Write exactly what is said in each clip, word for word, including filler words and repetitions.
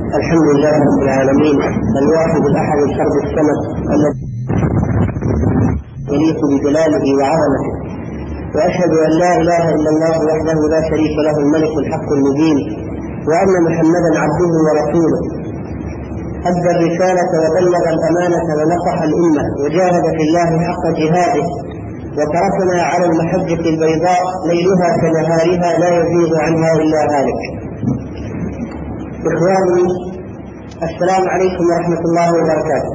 الحمد لله رب العالمين الواحد الأحد الفرد الصمد الذي يليق بجلاله وعظمته، وأشهد أن لا إله إلا الله وحده لا شريك له الملك الحق المبين، وأن محمدا عبده ورسوله أدى الرسالة وبلغ الأمانة ونصح الأمة وجاهد في الله حق جهاده، وتركنا على المحجة البيضاء ليلها كنهارها لا يزيغ عنها إلا هالك. إخواني، السلام عليكم ورحمة الله وبركاته.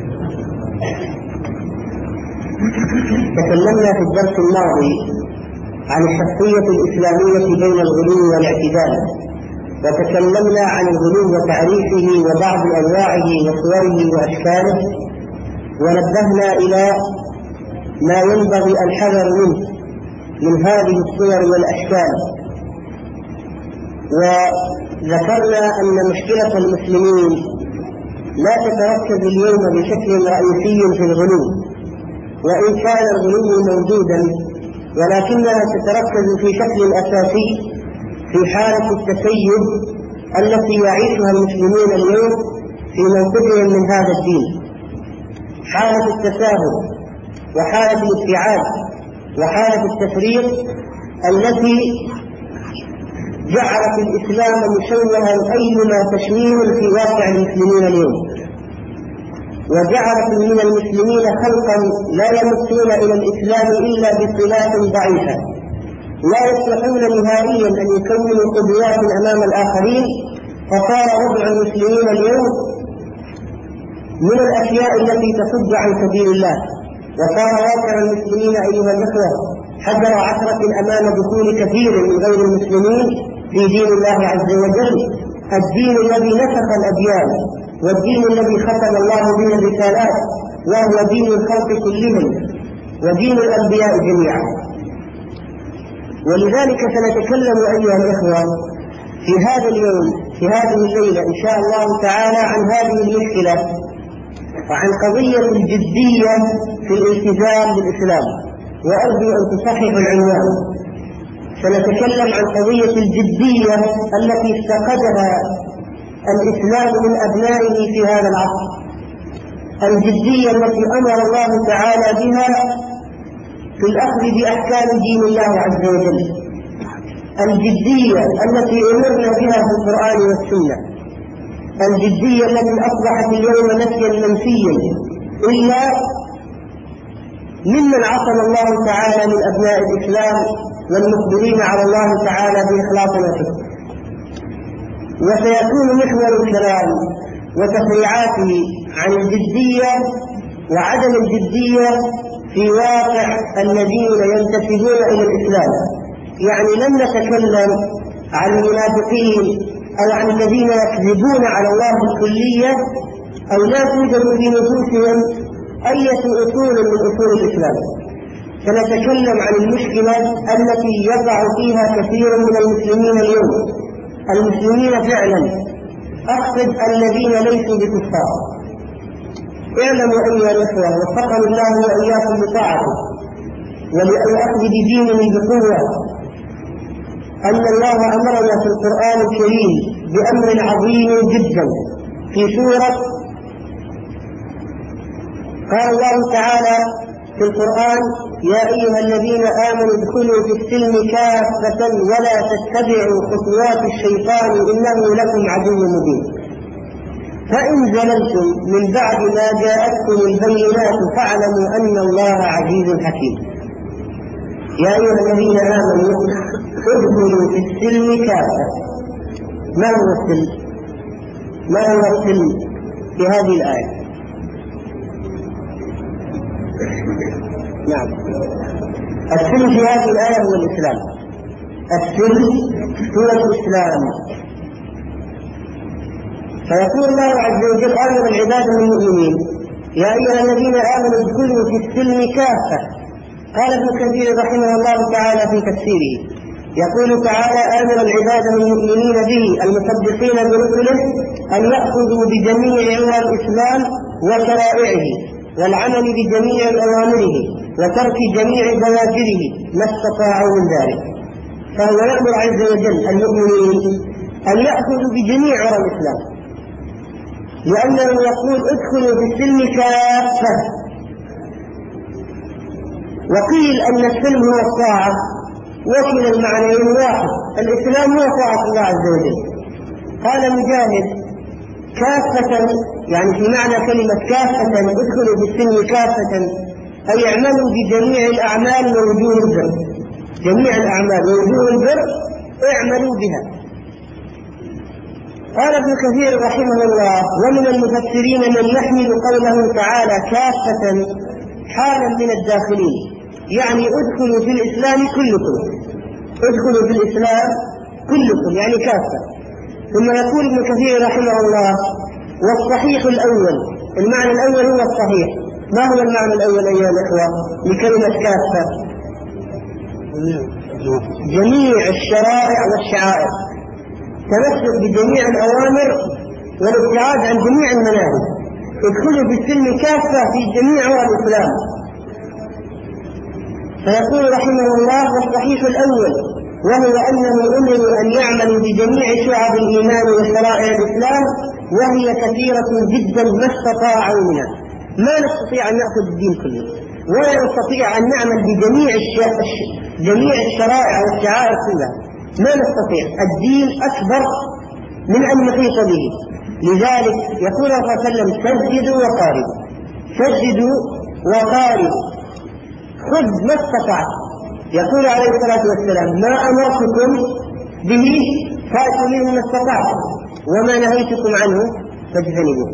تكلمنا في الدرس الماضي عن الشخصية الإسلامية بين الغلو والاعتدال، وتكلمنا عن الغلو وتعريفه وبعض أنواعه وصوره وأشكاله، ونبهنا إلى ما ينبغي الحذر منه من هذه الصور والأشكال، وذكرنا أن مشكلة المسلمين لا تتركز اليوم بشكل رئيسي في الغلو، وإن كان الغلو موجودا ولكنها تتركز في شكل أساسي في حالة التسيب التي يعيشها المسلمون اليوم في موقفهم من هذا الدين، حالة التساهل وحالة الابتعاد وحالة التفريط التي جعلت الإسلام مشوها أيما تشويه في واقع المسلمين اليوم، وجعلت من المسلمين خلقا لا يمسون إلى الإسلام إلا بصلات ضعيفة، لا يصلحون نهائيا أن يكونوا قدوات أمام الآخرين. فصار وضع المسلمين اليوم من الأشياء التي تصد عن سبيل الله، وصار واقع المسلمين أيها الأخوة حجر عثرة أمام دخول كثير من غير المسلمين في دين الله عز وجل، الدين الذي نسخ الأديان والدين الذي ختم الله به الرسالات، وهو دين الخلق كلهم ودين الأنبياء جميعا. ولذلك سنتكلم أيها الأخوة في هذا اليوم في هذه الليلة إن شاء الله تعالى عن هذه المشكلة وعن قضية الجدية في الالتزام بالإسلام، وأرجو أن تصححوا العنوان. سنتكلم عن قضية الجدية التي افتقدها الإسلام من أبنائه في هذا العصر، الجدية التي أمر الله تعالى بها في الأخذ بأحكام دين الله عز وجل، الجدية التي أمرنا بها في القرآن والسنة، الجدية التي أصبحت اليوم نفيا منفيا إلا ممن عصم الله تعالى من أبناء الإسلام والمقبلين على الله تعالى بإخلاص وحده. وسيكون محور الكلام وتفريعاته عن الجدية وعدم الجدية في واقع الذين ينتسبون إلى الإسلام، يعني لن نتكلم عن المنافقين أو عن الذين يكذبون على الله بالكلية أو لا توجد في نفوسهم أي أصول من أصول الإسلام. سنتكلم عن المشكلة التي يقع فيها كثير من المسلمين اليوم، المسلمين فعلا، أقصد الذين ليسوا بكفار. اعلموا أيها الأخوة وفقنا الله وإياكم بطاعته ولأخذ بدينه بقوة أن الله أمرنا في القرآن الكريم بأمر عظيم جدا في سورة، قال الله تعالى في القرآن: يا أيها الذين آمنوا ادخلوا في السلم كافة ولا تتبعوا خطوات الشيطان إنه لكم عدو مبين، فإن زللتم من بعد ما جاءتكم البينات فاعلموا أن الله عزيز حكيم. يا أيها الذين آمنوا ادخلوا في السلم كافة. ما هو السلم؟ ما هو السلم في هذه الآية؟ نعم، السلم في هذه الآية هو الإسلام. السلم هو الإسلام. فيقول الله عز وجل آمر العباد المؤمنين: يا أيها الذين آمنوا ادخلوا في السلم كافة. قال ابن كثير رحمه الله تعالى في تفسيره، يقول تعالى: آمر العباد المؤمنين به المصدقين برسله أن يأخذوا بجميع عوار الإسلام وشرائعه والعمل بجميع أوامره وترك جميع زواجره ما استطاعوا من ذلك. فهو يأمر عز وجل المؤمنين أن يأخذوا بجميع عوار الإسلام، لأنه يقول ادخلوا في السلم كافة. وقيل أن السلم هو الطاعة، وكلا المعنيين واحد، الإسلام هو طاعة الله عز وجل. قال مجاهد كافة يعني في معنى كلمة كافة ادخلوا في السلم كافة أي اعملوا بجميع الأعمال ووجوه البر، جميع الأعمال ووجوه البر اعملوا بها. قال ابن كثير رحمه الله ومن المفسرين من يحمل قوله تعالى كافة حالا من الداخلين، يعني ادخلوا في الإسلام كلكم، ادخلوا في الإسلام كلكم يعني كافة. ثم يقول ابن كثير رحمه الله والصحيح الأول، المعنى الأول هو الصحيح. ما هو المعنى الأول أيها الأخوة لكلمة كافة؟ جميع الشرائع والشعائر، تمسك بجميع الأوامر والابتعاد عن جميع المناهي. ادخلوا في السلم كافة في جميع الإسلام. فيقول رحمه الله والصحيح الأول وهو أنه أمروا أن يعملوا بجميع شعب الإيمان وشرائع الإسلام، وهي كثيرة جدا ما استطاعوا منها. ما نستطيع أن نأخذ الدين كله، ولا نستطيع أن نعمل بجميع جميع الشرائع والشعائر كلها، ما نستطيع. الدين أكبر من أن نحيط به. لذلك يقول صلى الله عليه وسلم سددوا وقاربوا، سددوا وقاربوا، خذ ما استطعت. يقول عليه الصلاة والسلام ما أمرتكم به فأتوا منه ما استطعتم وما نهيتكم عنه فاجتنبوه.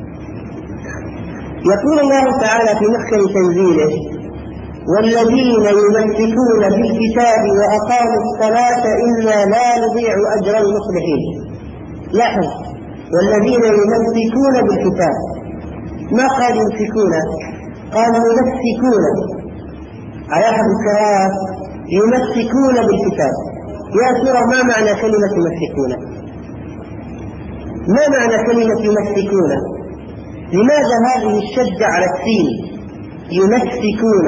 يقول الله تعالى في محكم تنزيله والذين يمسكون بالكتاب وأقاموا الصلاة إنا لا نضيع أجر المصلحين. لاحظ والذين يمسكون بالكتاب، ما قال يمسكون، قال يمسكون على أحد القراءات يمسكون بالكتاب. يا ترى ما معنى كلمة يمسكون؟ ما معنى كلمة يمسكون؟ لماذا هذه الشدة على السين يمسكون؟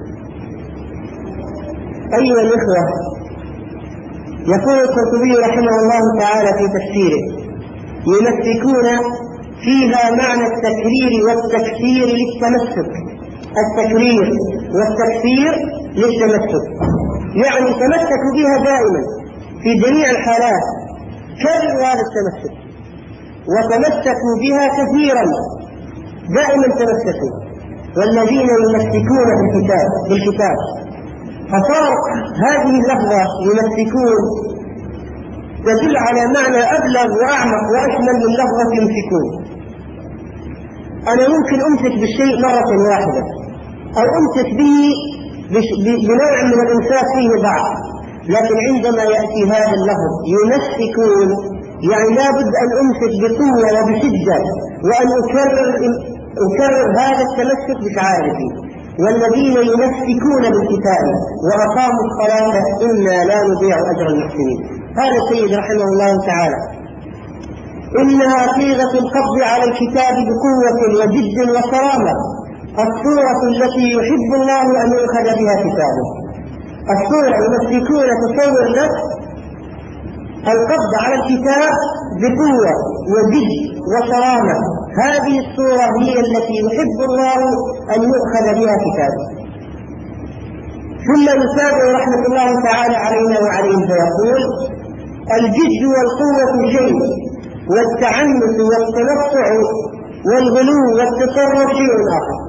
أيها الإخوة يقول القرطبي رحمه الله تعالى في تفسيره يمسكون فيها معنى التكرير والتكثير للتمسك، التكرير والتكثير للتمسك، يعني تمسكوا بها دائما في جميع الحالات، كرروا هذا التمسك وتمسكوا بها كثيرا دائما تمسكوا. والذين يمسكون بالكتاب بالكتاب فصار هذه اللفظة يمسكون تدل على معنى أبلغ وأعمق وأشمل من لفظة يمسكون. أنا ممكن أمسك بالشيء مرة واحدة أو أمسك به بنوع من الإمساك فيه ضعف، لكن عندما يأتي هذا اللفظ يمسكون يعني لا بد أن أمسك بقوة وبشدة وأن أكرر, أكرر هذا التمسك بشعائري. والذين يمسكون بالكتاب وأقاموا الصلاة إنا لا نضيع أجر المحسنين. قال السيد رحمه الله تعالى إنها صيغة القبض على الكتاب بقوة وجد وصرامة، الصورة التي يحب الله أن يؤخذ بها كتابه. الصورة يمسكون تصور لك القبض على الكتاب بقوة وجد وصرامة، هذه الصورة هي التي يحب الله أن يؤخذ بها كتابه. ثم يتابع رحمة الله تعالى علينا وعليهم فيقول الجد والقوة شيء والتعنت والتنطع والغلو والتصرف شيء آخر.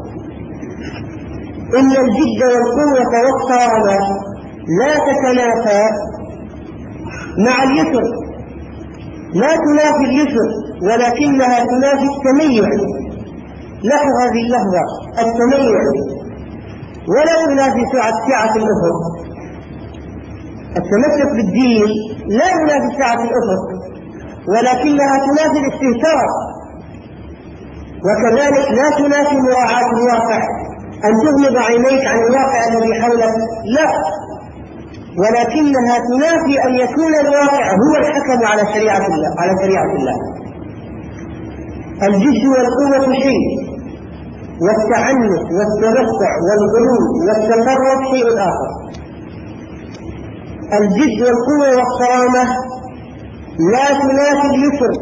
إن الجد والقوة والصرامة لا تتنافى مع اليسر، لا تنافي اليسر ولكنها تنافي التميع. لاحظ هذه اللحظة التميع، ولا تنافي سعة سعة الأفق. التمسك بالدين لا ينافي سعة الأفق ولكنها تنافي الاستهتار، وكذلك لا تنافي مراعاة الواقع، أن تغمض عينيك عن الواقع الذي حولك، لا، ولكنها تنافي أن يكون الواقع هو الحكم على شريعة الله على شريعة الله. الجد والقوة شيء والتعنت والتنطع والغلو والتطرف شيء آخر. الجد والقوة والصرامة لا تنافي اليسر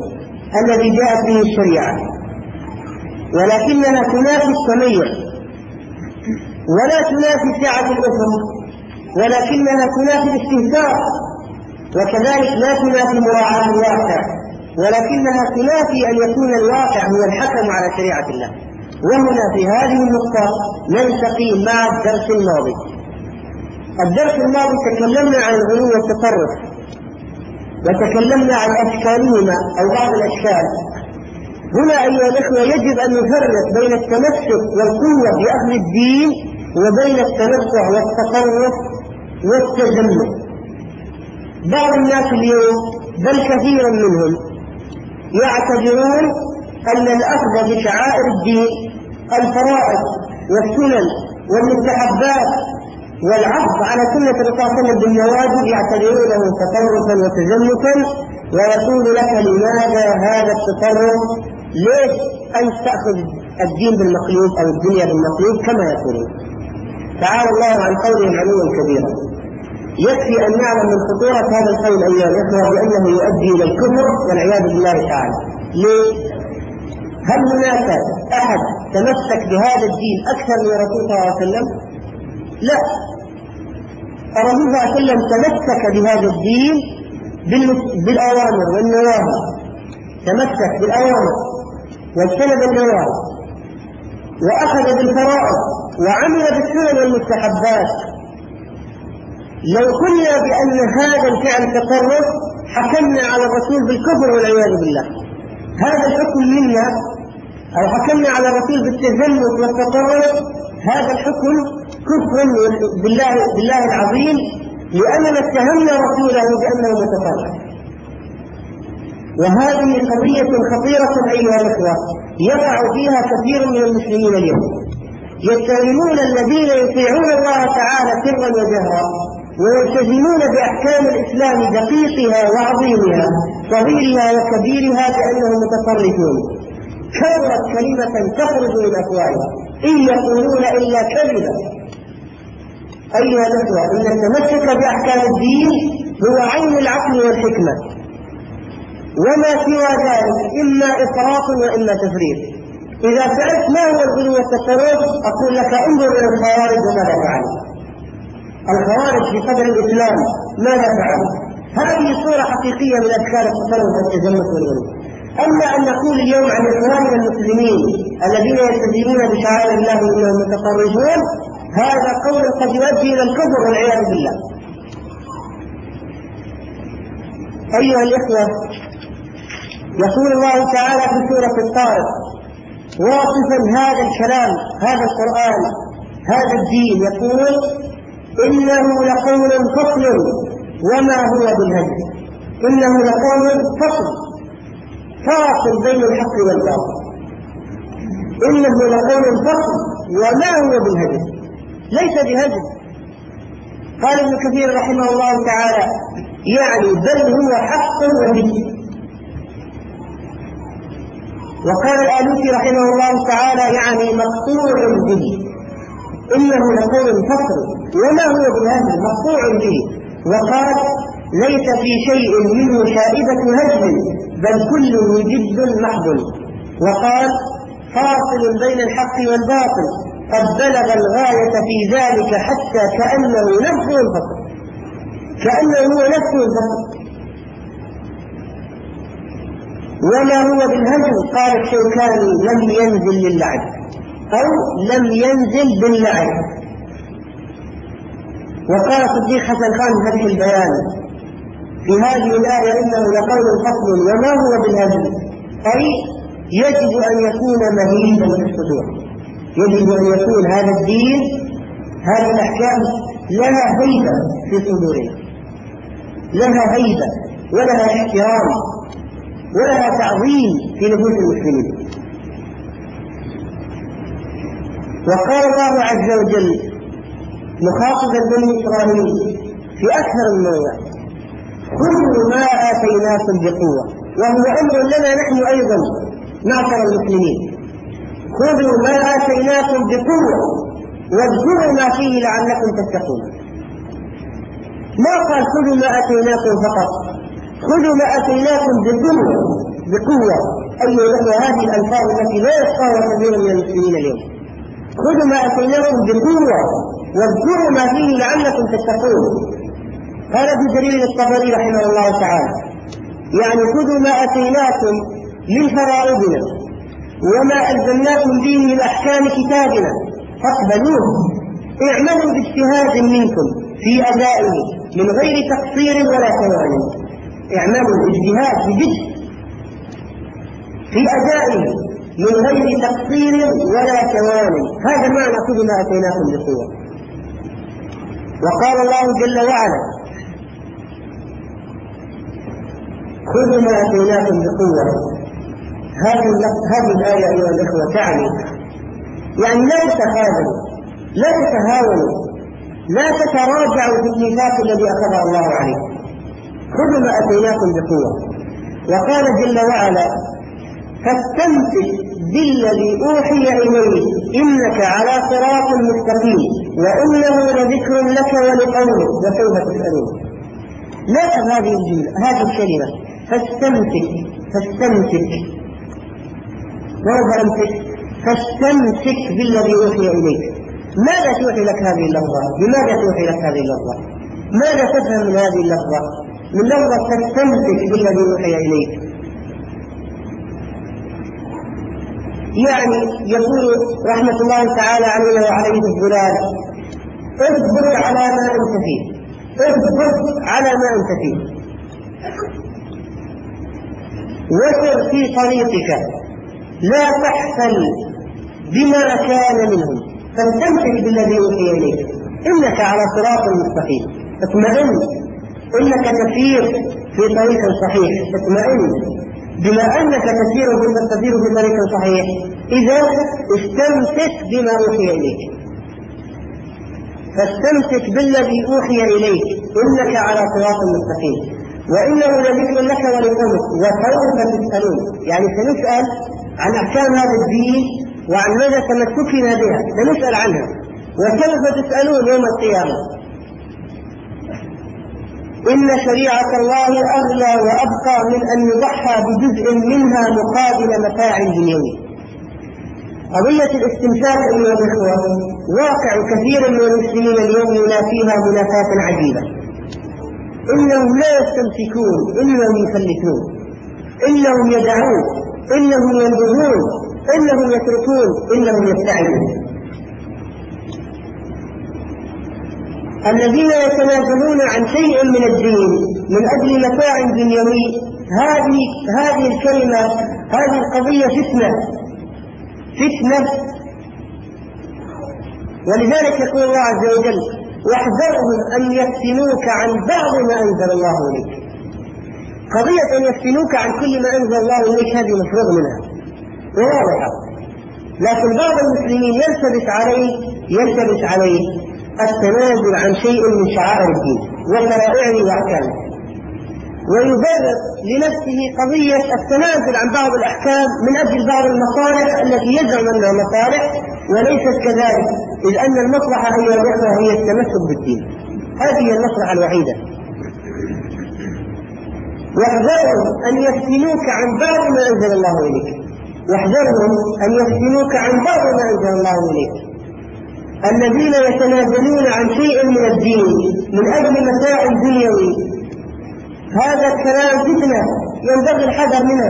الذي جاءت به الشريعة، ولكنها تنافي التميز، ولا تنافي سعة الأفق، ولكنها تنافي الاستهتار، وكذلك لا تنافي مراعاة الواقع، ولكنها تنافي أن يكون الواقع هو الحكم على شريعة الله. وهنا في هذه النقطة نلتقي مع الدرس الماضي. الدرس الماضي تكلمنا عن الغلو والتطرف، وتكلمنا عن أشكالهما أو بعض الأشكال. هنا أيها الأخوة يجب أن نفرق بين التمسك والقوة بأخذ الدين وبين التنزع والتطرف والتجمل. بعض الناس اليوم بل كثيرا منهم يعتبرون أن الأخذ بشعائر الدين، الفرائض والسنن والمستحبات والعض على سنة الرسول صلى الله عليه وسلم بالنواجذ يعتبرونه تطرفا وتزمتا، ويقول لك لماذا هذا التطرف؟ ليش أن تأخذ الدين بالمقلوب أو الدنيا بالمقلوب كما يقولون؟ تعالى الله عن قولهم علوا كبيرا. يكفي أن نعلم من خطورة هذا القول أيها الأخوة بأنه يؤدي إلى الكفر والعياذ بالله تعالى. ليه؟ هل هناك أحد تمسك بهذا الدين أكثر من الرسول صلى الله عليه وسلم؟ لا، الرسول صلى الله عليه وسلم تمسك بهذا الدين بالأوامر والنواهي، تمسك بالأوامر واجتنب النواهي، وأخذ بالفرائض وعمل بالسنن والمستحبات. لو قلنا بأن هذا الفعل تطرف حكمنا على الرسول بالكفر والعياذ بالله. هذا الحكم منا، أو حكمنا على الرسول بالتزمت والتطرف، هذا الحكم كفر بالله, بالله العظيم، لأننا اتهمنا رسوله بأنه متطرف. وهذه قضية خطيرة أيها الأخوة يقع فيها كثير من المسلمين اليوم. يتهمون الذين يطيعون الله تعالى سرا وجهرا ويلتزمون بأحكام الإسلام دقيقها وعظيمها صغيرها وكبيرها بأنهم متطرفون. كبرت كلمة تخرج من أفواههم إن يقولون إلا كذبا. أيها الأخوة، إن التمسك بأحكام الدين هو عين العقل والحكمة، وما سوى ذلك إما إفراط وإما تفريط. إذا سألت ما هو الغلو والتطرف أقول لك انظر إلى الخوارج وماذا فعلوا. الخوارج في صدر الإسلام ماذا فعلوا؟ هذه صورة حقيقية من أشكال التطرف والتزمت والغلو. أما أن نقول اليوم عن إخواننا المسلمين الذين يلتزمون بشعائر الله إنهم متطرفون، هذا قول قد يؤدي إلى الكفر والعياذ بالله. أيها الإخوة، يقول الله تعالى في سورة الطارق واصفا هذا الكلام، هذا القرآن، هذا الدين، يقول إنه لقول فصل وما هو بالهزل. إنه لقول فصل فاصل بين الحق والباطل. إنه لقول فصل وما هو بالهزل، ليس بهزل. قال ابن كثير رحمه الله تعالى يعني بل هو حق وهزل. وقال الآلوسي رحمه الله تعالى يعني مقطوع به. إنه لقول فصل وما هو بالهزل مقطوع به. وقال ليس في شيء منه شائبة هزل بل كله جد محض. وقال فاصل بين الحق والباطل قد بلغ الغاية في ذلك حتى كأنه نفسه الفصل، كأنه هو نفسه الفصل. وما هو بالهزل قال الشوكاني لم ينزل للعب أو لم ينزل باللعب. وقال صديق حسن خان فتح البيان في هذه الآية إنه لقول فصل وما هو بالهزل، أي يجب أن يكون مهيبا في الصدور، يجب أن يكون هذا الدين، هذه الأحكام لها هيبة في صدورنا، لها هيبة ولها احترام ولها تعظيم في نفوس المسلمين. وقال الله عز وجل مخاطبا بني إسرائيل في أكثر من موضع خذوا ما آتيناكم بقوة، وهو أمر لنا نحن أيضا معشر المسلمين. خذوا ما آتيناكم بقوة واذكروا ما فيه لعلكم تتقون. ما قال خذوا ما آتيناكم فقط، خذوا ما آتيناكم بقوة بقوة. أيها الأخوة، هذه الألفاظ التي لا يفقهها كثير من المسلمين اليوم. خذوا ما أتيناكم بقوة واذكروا ما فيه لعلكم تتقون. قال ابن جرير الطبري رحمه الله تعالى: يعني خذوا ما أتيناكم من فرائضنا وما ألزمناكم به من أحكام كتابنا فاقبلوه، اعملوا باجتهاد منكم في أدائه من غير تقصير ولا توان. اعملوا باجتهاد بجد في أدائه من غير تقصير ولا توان. هذا معنى خذوا ما أتيناكم بقوة. وقال الله جل وعلا: خذوا ما أتيناكم بقوة. هذه هذه الآية أيها الأخوة تعني يعني لا تتخاذلوا، لا تتهاونوا، لا تتراجعوا في الميثاق الذي أخذه الله عليكم. خذوا ما أتيناكم بقوة. وقال جل وعلا: فاستمسك بالذي أوحي إليك إنك على صراط مستقيم وإنه لذكر لك ولقومك وسوف تسألون. لاحظ هذه الجملة، هذه الكلمة فاستمسك. فاستمسك ماذا أمسك؟ فاستمسك بالذي أوحي إليك. ماذا توحي لك هذه اللفظة؟ بماذا توحي لك هذه اللفظة؟ ماذا تفهم من هذه اللفظة؟ من لفظة تستمسك بالذي أوحي إليك. يعني يقول رحمة الله تعالى علينا وعليه الظلال: اثبت على ما أنت فيه، اثبت على ما أنت فيه، وسر في طريقك، لا تحفل بما كان منهم، فاستمسك بالذي أوحي إليك إنك على صراط مستقيم. اطمئن إنك تسير في طريق صحيح، اطمئن بما أنك تسير تسير في طريق صحيح، إذا استمسك بما أوحي إليك. فاستمسك بالذي أوحي إليك إنك على صراط مستقيم وإنه لذكر لك ولقومك وسوف تسألون. يعني سنسأل عن أحكام هذا الدين وعن ماذا تمسكنا بها، سنسأل عنها وسوف تسألون يوم القيامة. إن شريعة الله أغلى وأبقى من أن يضحى بجزء منها مقابل متاع دنيوي. قضية الاستمساك أيها الأخوة واقع كثير من المسلمين اليوم ينافيها منافاة عجيبة. إنهم لا يستمسكون، إنهم يفلتون، إنهم يدعون، إنهم ينبذون، إنهم يتركون، إنهم يبتعدون. الذين يتنازلون عن شيء من الدين من أجل متاع دنيوي، هذه هذه الكلمة، هذه القضية فتنة فتنة ولذلك يقول الله عز وجل: واحذرهم أن يفتنوك عن بعض ما أنزل الله إليك. قضية أن يفتنوك عن كل ما أنزل الله إليك هذه مفروغ منها وواضحة، لكن بعض المسلمين يلتبس عليه يلتبس عليه التنازل عن شيء من شعائر الدين وشرائعه وأحكامه، ويبرر لنفسه قضية التنازل عن بعض الأحكام من أجل بعض المصالح التي يزعم أنها مصالح وليست كذلك، إذ أن المصلحة أيها الأخوة هي التمسك بالدين. هذه هي المصلحة الوحيدة. واحذرهم أن يفتنوك عن بعض ما أنزل الله إليك، واحذرهم أن يفتنوك عن بعض ما أنزل الله إليك. الذين يتنازلون عن شيء من الدين من أجل متاع دنيوي، هذا الكلام فتنة ينبغي الحذر منها.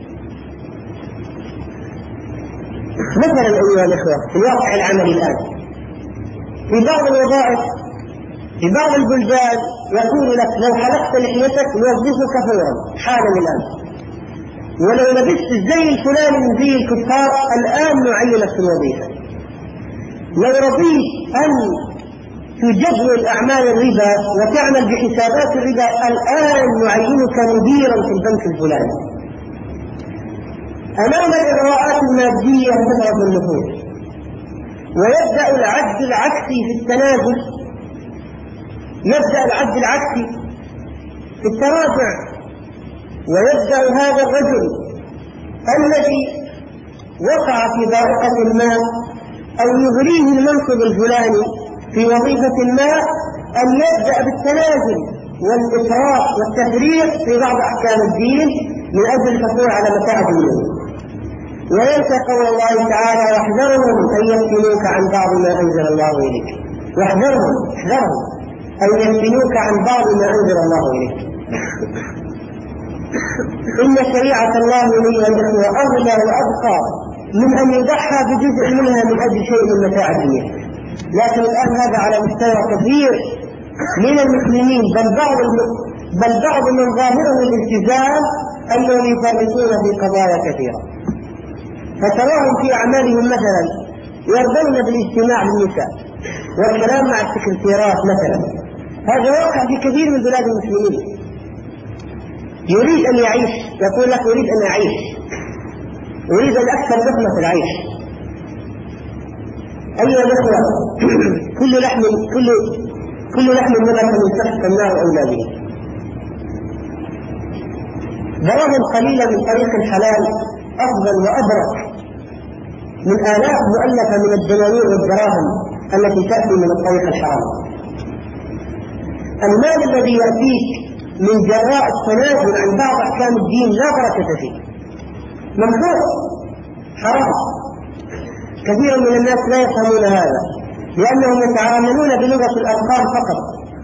مثلا أيها الأخوة في الواقع العملي الآن في بعض الوظائف في بعض البلدان يقول لك: لو حلقت لحيتك نوظفك فورا حالا الآن، ولو لبست الزي الفلاني من زي الكفار الآن نعينك في الوظيفة، لو رضيت أن تجدول أعمال الربا وتعمل بحسابات الربا الآن نعينك مديرا في البنك الفلاني. أمام الإغراءات المادية تضعف النفوس، ويبدأ العد العكسي في التنازل، يبدأ العد العكسي في التراجع، ويبدأ هذا الرجل الذي وقع في ضائقة ما أو يغريه المنصب الفلاني في وظيفة ما أن يبدأ بالتنازل والإسراف والتفريط في بعض أحكام الدين من أجل الحصول على متاع دنيوي. وينسى قول الله تعالى: واحذرهم أن يفتنوك عن بعض ما أنزل الله إليك. واحذرهم احذرهم أن يفتنوك عن بعض ما أنزل الله إليك. إن شريعة الله لي الإخوة أغلى وأبقى من أن يضحى بجزء منها من أجل شيء من متاع الدنيا. لكن الآن هذا على مستوى كثير من المسلمين، بل بعض بل بعض من ظاهره الالتزام أنهم يفرطون في قضايا كثيرة. فتراهم في أعمالهم مثلا يرضون بالاجتماع بالنساء والكلام مع السكرتيرات مثلا. هذا واقع في كثير من بلاد المسلمين. يريد أن يعيش، يقول لك أريد أن أعيش، أريد أن أكثر لقمة العيش. أيها الأخوة، كل لحم كل كل لحم نبت من سفك النار أولى به. دراهم قليلة من طريق الحلال أفضل وأبرك من آلاف مؤلفة من الدنانير والدراهم التي تأتي من الطريق الحرام. المال الذي يأتيك من جراء التنازل عن بعض أحكام الدين لا بركة فيه، ممنوع، حرام. كثير من الناس لا يفهمون هذا لأنهم يتعاملون بلغة الأرقام فقط.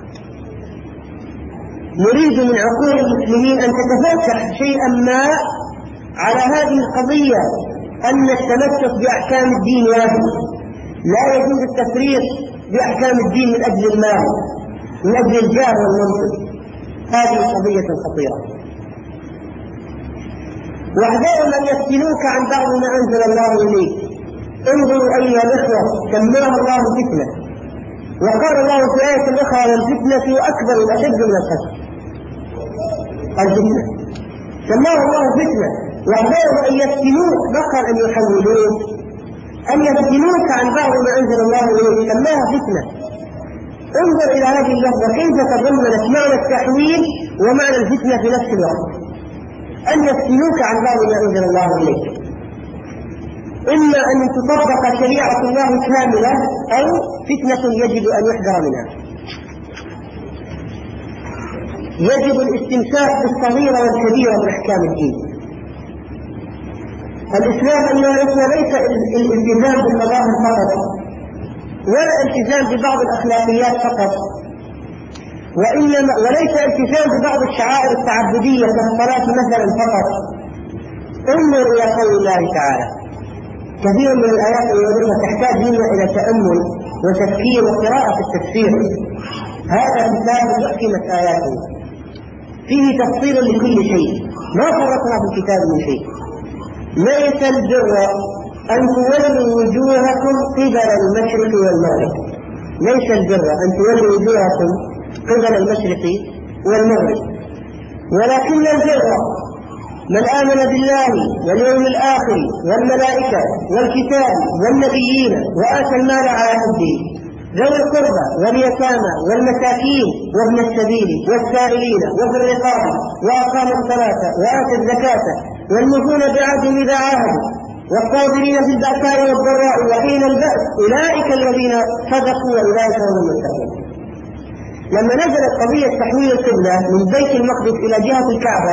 نريد من عقول المسلمين أن تتفتح شيئا ما على هذه القضية، أن التمسك بأحكام الدين واجب، لا يجوز التفريط بأحكام الدين من أجل المال، من أجل الجاه والمنصب. هذه قضية خطيرة. واحذروا أن يفتنوك عن بعض ما أنزل الله إليك. انظروا أيها الأخوة، سماه الله فتنة، وقال الله في آية أخرى: والفتنة أكبر وأشد من القتل. الفتنة سماه الله فتنة. واحذروا أن يفتنوك، بقى أن يحولوك، أن يفتنوك عن بعض ما أنزل الله إليك، سماها فتنة. انظر إلى هذه اللفظة كيف تضمنت معنى التحويل ومعنى الفتنة في نفس الوقت. أن يفتنوك عن بعض ما أنزل الله إليك، إما أن تطبق شريعة الله كاملة، أو فتنة يجب أن يحذر منها. يجب الاستمساك بالصغيرة والكبيرة من أحكام الدين. الإسلام أيها الأخوة ليس الالتزام بالمظاهر فقط، ولا التزام ببعض الأخلاقيات فقط، وإنما وليس التزام ببعض الشعائر التعبدية كالصلاة مثلا فقط. انظر إلى قول الله تعالى. كثير من الآيات التي تحتاج منا إلى تأمل وتفكير وقراءة التفسير. هذا كتاب محكمة آياته، فيه تفصيل لكل شيء، ما فرطنا في الكتاب من شيء. ليس البر أن تولوا وجوهكم قبل المشرق والمغرب. ليس البر أن تولوا وجوهكم قبل المشرق والمغرب، ولكن البر من آمن بالله واليوم الآخر والملائكة والكتاب والنبيين وآتى المال على حبه ذوي القربى واليتامى والمساكين وابن السبيل والسائلين وفي الرقاب وأقام الصلاة وآتى الزكاة والموفون بعهدهم إذا عاهدوا والصابرين في البأساء والضراء وحين البأس أولئك الذين صدقوا وأولئك هم المتقون. لما نزلت قضية تحويل القبلة من بيت المقدس إلى جهة الكعبة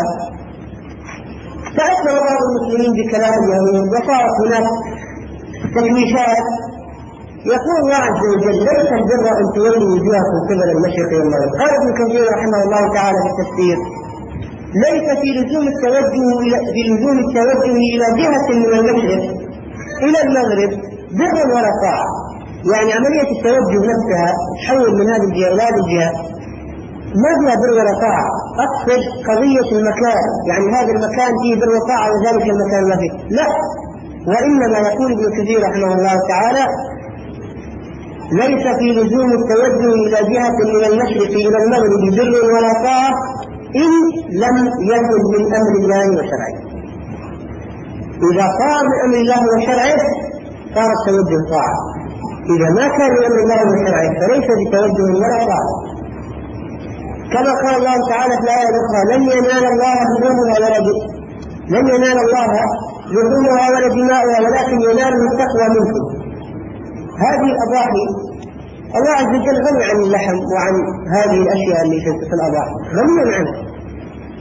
تأثر بعض المسلمين بكلام اليهود، وصارت هناك تشويشات. يقول الله عز وجل: ليس البر أن تولوا وجوهكم قبل المشرق والمغرب. قال ابن كثير رحمه الله تعالى في التفسير: ليس في لزوم التوجه إلى في لزوم التوجه إلى جهة من المشرق إلى المغرب بر ولا طاعة. يعني عملية التوجه نفسها تحول من هذه الجهة إلى هذه الجهة ما فيها بر ولا طاعة. أقصد قضية المكان، يعني هذا المكان فيه بر وطاعة وذلك المكان ما فيه، لا. وإنما يقول ابن كثير رحمه الله تعالى: ليس في لزوم التوجه إلى جهة من المشرق إلى المغرب بر ولا طاعة إن لم يكن من أمر الله وشرعه. إذا صار من أمر الله وشرعه صار التوجه طاعة، إذا ما كان من أمر الله وشرعه فليس بتوجه ولا طاعة. كما قال الله تعالى في الآية الأخرى: لن ينال الله لحومها ولا لن ينال الله لحومها ولا دماؤها ولكن يناله التقوى منكم. هذه الأضاحي الله عز وجل غني عن اللحم وعن هذه الأشياء اللي في الأضاحي، غني عنه.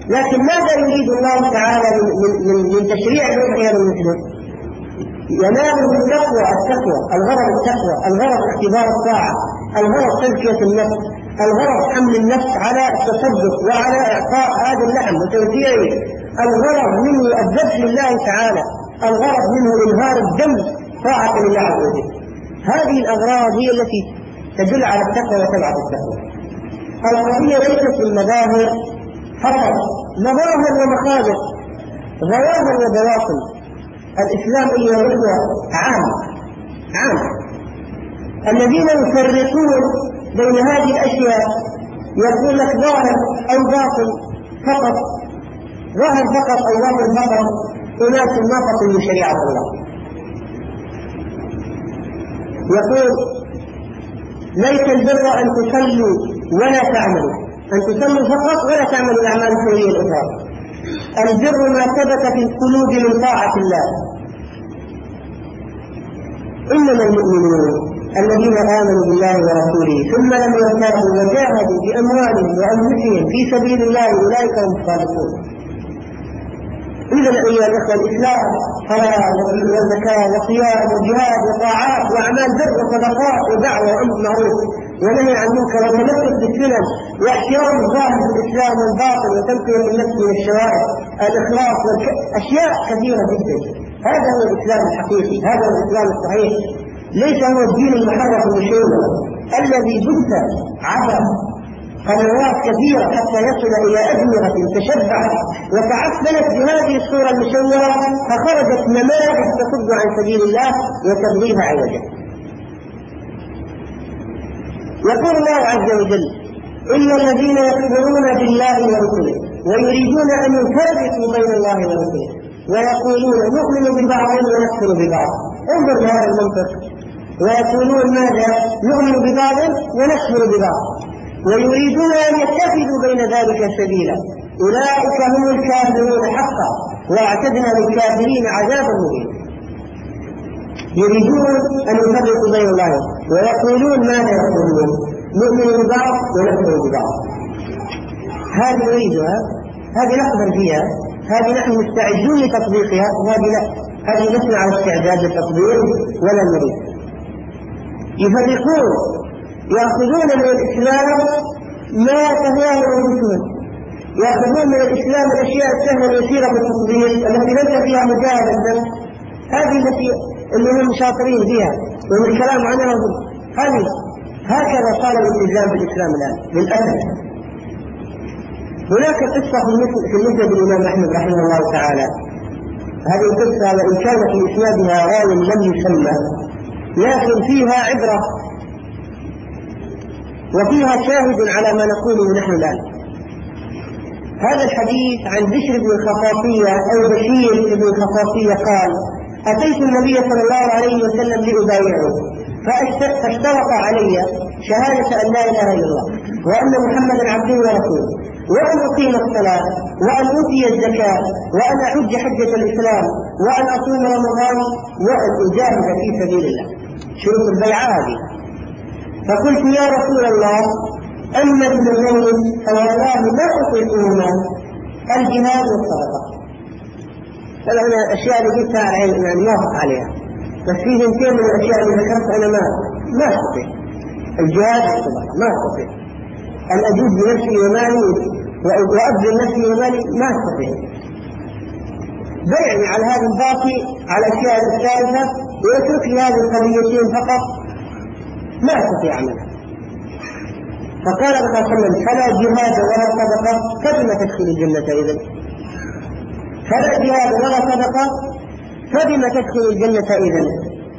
لكن ماذا يريد الله تعالى من, من, من تشريع الأضحية للمسلم؟ ينال بالتقوى التقوى الغرض التقوى الغرض اختبار الطاعة، الغرض تزكية النفس، الغرض حمل النفس على التصدق وعلى إعطاء هذا اللحم وتوزيعه، الغرض منه الذبح لله تعالى، الغرض منه إنهار الدم طاعة لله عز وجل. هذه الأغراض هي التي تدل على التقوى وتبعث التقوى. القضية ليست بالمظاهر فقط، مظاهر ومخابر، ظواهر وبواطن. الإسلام أيها الأخوة عام عام. الذين يفرقون بين هذه الأشياء يقول لك ظاهر أو باطن فقط، ظاهر فقط أو باطن فقط، أناس ما فقهوا شريعة الله. يقول ليس البر أن تصلوا ولا تعملوا، أن تصلوا فقط ولا تعملوا الأعمال الخيرية الأخرى. البر ما ثبت في القلوب من طاعة الله. إنما المؤمنون الذين آمنوا بالله ورسوله ثم لم يرتابوا وجاهدوا بأموالهم وأنفسهم في سبيل الله أولئك هم الصادقون. إذا أيها الإخوة الإسلام صلاة وزكاة وصيام وجهاد وطاعات وأعمال بر وصدقات ودعوة وأمر معروف ونهي عن منكر وتمسك بالسنن واحترام الظاهر في الإسلام والباطن وتنقية النفس من الشوائب، الإخلاص والك... أشياء كثيرة جدا. هذا هو الإسلام الحقيقي، هذا هو الإسلام الصحيح، ليس هو الدين المحرف المشوه الذي بث عبر قنوات كثيرة حتى يصل إلى أدمغة تشبعت وتعفنت بهذه الصورة المشوهة فخرجت نماذج تصد عن سبيل الله وتبغيها عوجا. يقول الله عز وجل إن الذين يكفرون بالله ورسله ويريدون أن يفرقوا بين الله ورسله ويقولون نؤمن ببعض ونكفر ببعض. انظر لهذا المنطق، ويقولون ماذا؟ نؤمن ببعض ونكفر ببعض ويريدون أن يتخذوا بين ذلك سبيلا أولئك هم الكافرون حقا واعتدنا للكافرين عذابا مهينا. يريدون أن يفرقوا بين الله ويقولون ماذا يقولون؟ نؤمن ببعض ونكفر ببعض. هذه نريدها، هذه نقبل فيها، هذه نحن مستعدون لتطبيقها، وهذه لا، هذه نحن على استعداد للتطبيق ولا نريد. يفرقون، يأخذون من الإسلام ما تهواه أنفسهم، يأخذون من الإسلام الأشياء السهلة اليسيرة في التطبيق التي ليس فيها مجاهدة، هذه التي اللي هم شاطرين فيها ومن الكلام عنها هذه. هكذا صار الالتزام بالإسلام الآن للأسف. هناك قصة في المسند الإمام أحمد رحمه الله تعالى، هذه القصة وإن كان في إسنادها راو لم يسمى لكن فيها عبرة وفيها شاهد على ما نقوله نحن الآن. هذا الحديث عن بشر بن الخصاصية أو بشير بن الخصاصية قال أتيت النبي صلى الله عليه وسلم لأبايعه فاشترط علي شهادة أن لا إله إلا الله وأن محمدا عبده ورسوله وأن أقيم الصلاة وأن أؤتي الزكاة وأن أحج حجة الإسلام وأن أصوم رمضان وأن أجاهد في سبيل الله. شروط البيعة هذه. فقلت يا رسول الله أما الاثنين فوالله ما أطيقهما الجهاد والصدقة. فأنا الأشياء اللي قلتها يعني موافق عليها، بس في اثنين من الأشياء اللي ذكرت أنا ما ما أستطيع. الجهاد والصدقة ما أستطيع. أن أجود بنفسي ومالي وأبذل نفسي ومالي ما أستطيع. بيعني على هذا الباقي على الأشياء الثالثة ويترك لي هذه القضيتين فقط ما أستطيع عنها. فقال صلى الله عليه وسلم فلا جهاد ولا صدقة فبما تدخل الجنة إذن؟ فلا جهاد ولا صدقة فبما تدخل الجنة إذن؟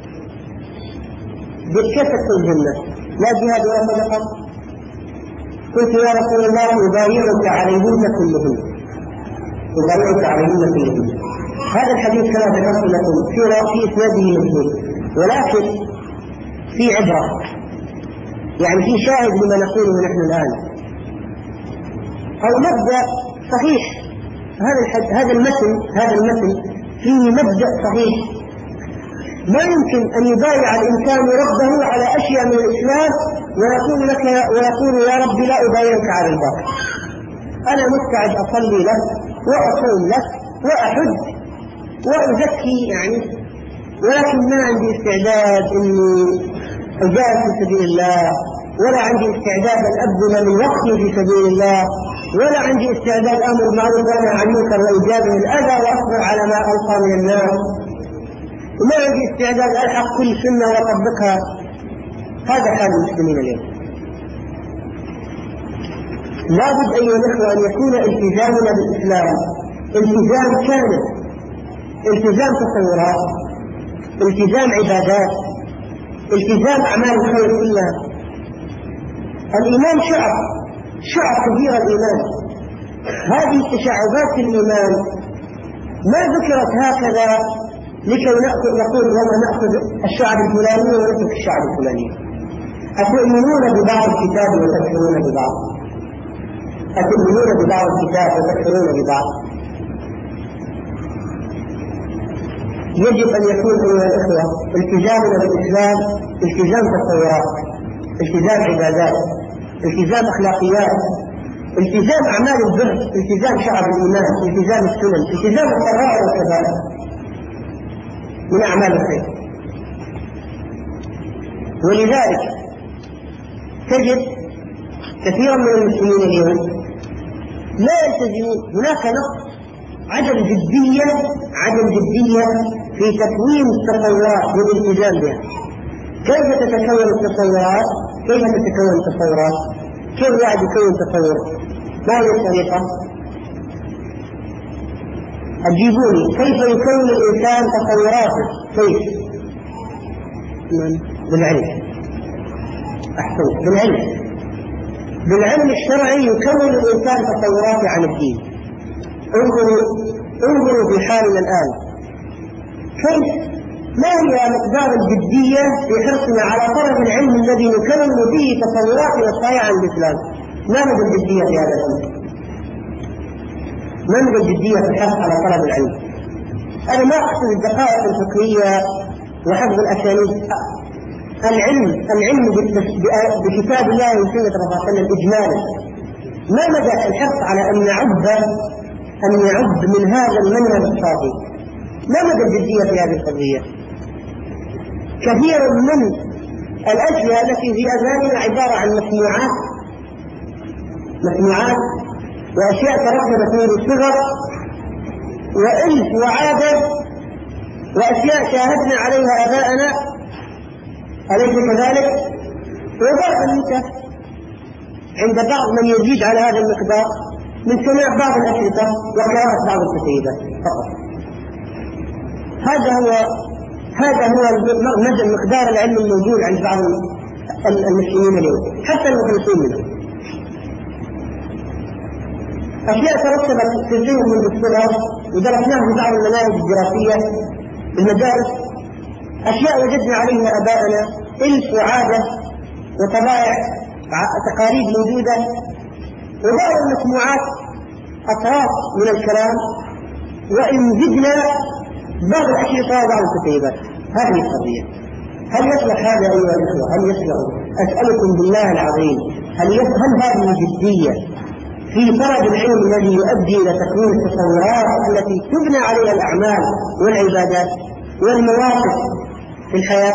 كيف تدخل الجنة؟ لا جهاد ولا صدقة؟ قلت يا رسول الله أبايعك عليهن كلهن، أبايعك عليهن كلهن. هذا الحديث كما ذكرت لكم في في إسناده مسلم، ولكن في عبرة، يعني في شاهد لما نقوله نحن الآن. أو مبدأ صحيح، هذا الحد هذا المثل هذا المثل فيه مبدأ صحيح. ما يمكن أن يبايع الإنسان ربه على أشياء من الإسلام ويقول لك ويقول يا رب لا أبايعك على الباطل، أنا مستعد أصلي لك وأصوم لك وأحج وأزكي يعني، ولكن ما عندي استعداد إني أجاهد في سبيل الله، ولا عندي استعداد أن أبذل من وقتي في سبيل الله، ولا عندي استعداد أمر بالمعروف وأنهى عن المنكر وإيجابه الأذى وأصبر على ما ألقى من الناس، وما عندي استعداد ألحق كل سنة وأطبقها. هذا حال المسلمين اليوم. لابد أيها الأخوة أن يكون التزامنا بالإسلام التزام كامل، التزام تصورات، التزام عبادات، التزام أعمال الخير كلها. الإيمان شعب شعب كبير الإيمان. هذه تشعبات الإيمان ما ذكرت هكذا لكي نأخذ نقول لما نأخذ الشعب الفلاني ونترك الشعب الفلاني. أتؤمنون ببعض الكتاب وتكفرون ببعض؟ أتؤمنون ببعض الكتاب وتكفرون ببعض؟ يجب أن يكون أيها الأخوة التزامنا بالإسلام التزام تصورات، التزام عبادات، التزام أخلاقيات، التزام أعمال البر، التزام شعب الإيمان، التزام السنن، التزام الصغائر والكبائر من أعمال الخير. ولذلك تجد كثيرا من المسلمين اليوم لا يلتزمون. هناك نقص، عدم جدية عدم جدية في تكوين التصورات والالتزام بها. كيف تتكون التصورات؟ كيف تتكون التصورات؟ كيف واحد يكون تصور؟ ما هي الطريقة؟ أجيبوني، كيف يكون الإنسان تصوراته؟ كيف؟ بالعلم. أحسن، بالعلم. بالعلم الشرعي يكون الإنسان تصوراته عن الدين. انظروا انظروا في حالنا الآن كيف، ما هي مقدار الجدية في حرصنا على طلب العلم الذي نكون به تصوراتنا الصحيحة عن الإسلام؟ ما مدى الجدية في هذا الأمر؟ ما مدى الجدية في الحرص على طلب العلم؟ أنا ما أقصد الدقائق الفقهية وحفظ الأسانيد، العلم العلم بكتاب الله وسنة الرسول صلى الله عليه وسلم إجمالا. ما مدى الحرص على أن نعد أن نعد من هذا المنهج الصافي؟ ما مدى الجدية في هذه القضية؟ كثير من الأشياء التي في أذهاننا عبارة عن مسموعات مسموعات وأشياء تركبت من الصغر وإلف وعادة وأشياء شاهدنا عليها آباءنا، أليس كذلك؟ وبعض أنت عند بعض من يزيد على هذا المقدار من سماع بعض الأشرطة وقراءة بعض الكتيبات فقط. هذا هو هذا هو مقدار العلم الموجود عند بعض المسلمين اليوم حتى المخلصين منهم. أشياء ترتبت في الذهن منذ الصغر ودرسناها في بعض المناهج الدراسية في المدارس، أشياء وجدنا عليها آباءنا، إلف وعادة وطبائع تقاليد موجودة، وبعض المسموعات أطراف من الكلام، وإن زدنا بعض الأشياء وبعض الكتيبات. هذه القضية. هل يصلح هذا أيها الأخوة؟ هل يصلح؟ أسألكم بالله العظيم، هل هل هذه الجدية في طلب العلم الذي يؤدي إلى تكوين التصورات التي تبنى عليها الأعمال والعبادات والمواقف في الحياة؟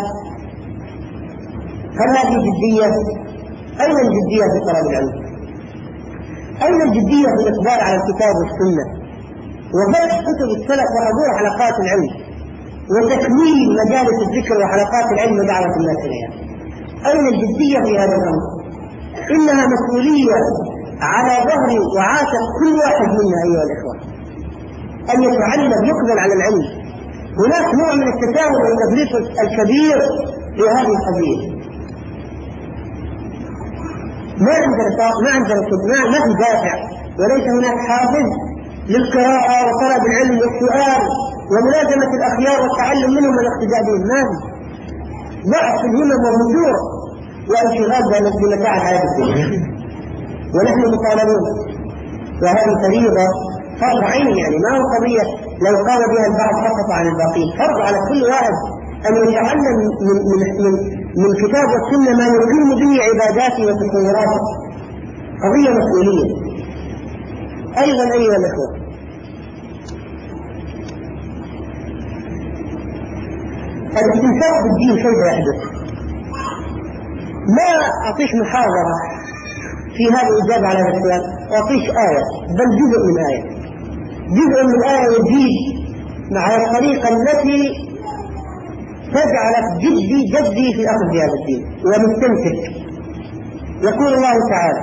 هل هذه جدية؟ أين الجدية في طلب العلم؟ أين الجدية في الإقبال على الكتاب والسنة وفتح كتب السلف وحضور حلقات العلم وتكوين مجالس الذكر وحلقات العلم ودعوة الناس إليها؟ أين الجدية في هذا الأمر؟ إنها مسؤولية على ظهر وعاتق كل واحد منا أيها الإخوة أن يتعلم يقبل على العلم. هناك نوع من التساهل والتفريط الكبير في هذه القضية. ما عندنا ما عندنا ما في دافع، وليس هناك حافز للقراءة وطلب العلم والسؤال وملازمة الأخيار والتعلم منهم والاقتداء بهم. ما في ضعف الهمم والهجور وانشغال بمتاع الحياة الدنيا، ونحن مطالبون. وهذه فريضة فرض عين، يعني ما هو قضية لو قام بها البعض سقط عن الباقين. فرض على كل واحد أن يتعلم من, من, من, من كتاب والسنة ما يقيم به عباداته وتصوراته. قضية مسؤولية. أيضا أيها الأخوة، الاستمساك بالدين كيف يحدث؟ ما أعطيش محاضرة في هذا الإجابة على هذا السؤال، أعطيش آية، بل جزء من آية، جزء من آية يجيب مع الطريقة التي تجعلك جدي جدي في أخذ هذا الدين ومستمسك. يقول الله تعالى: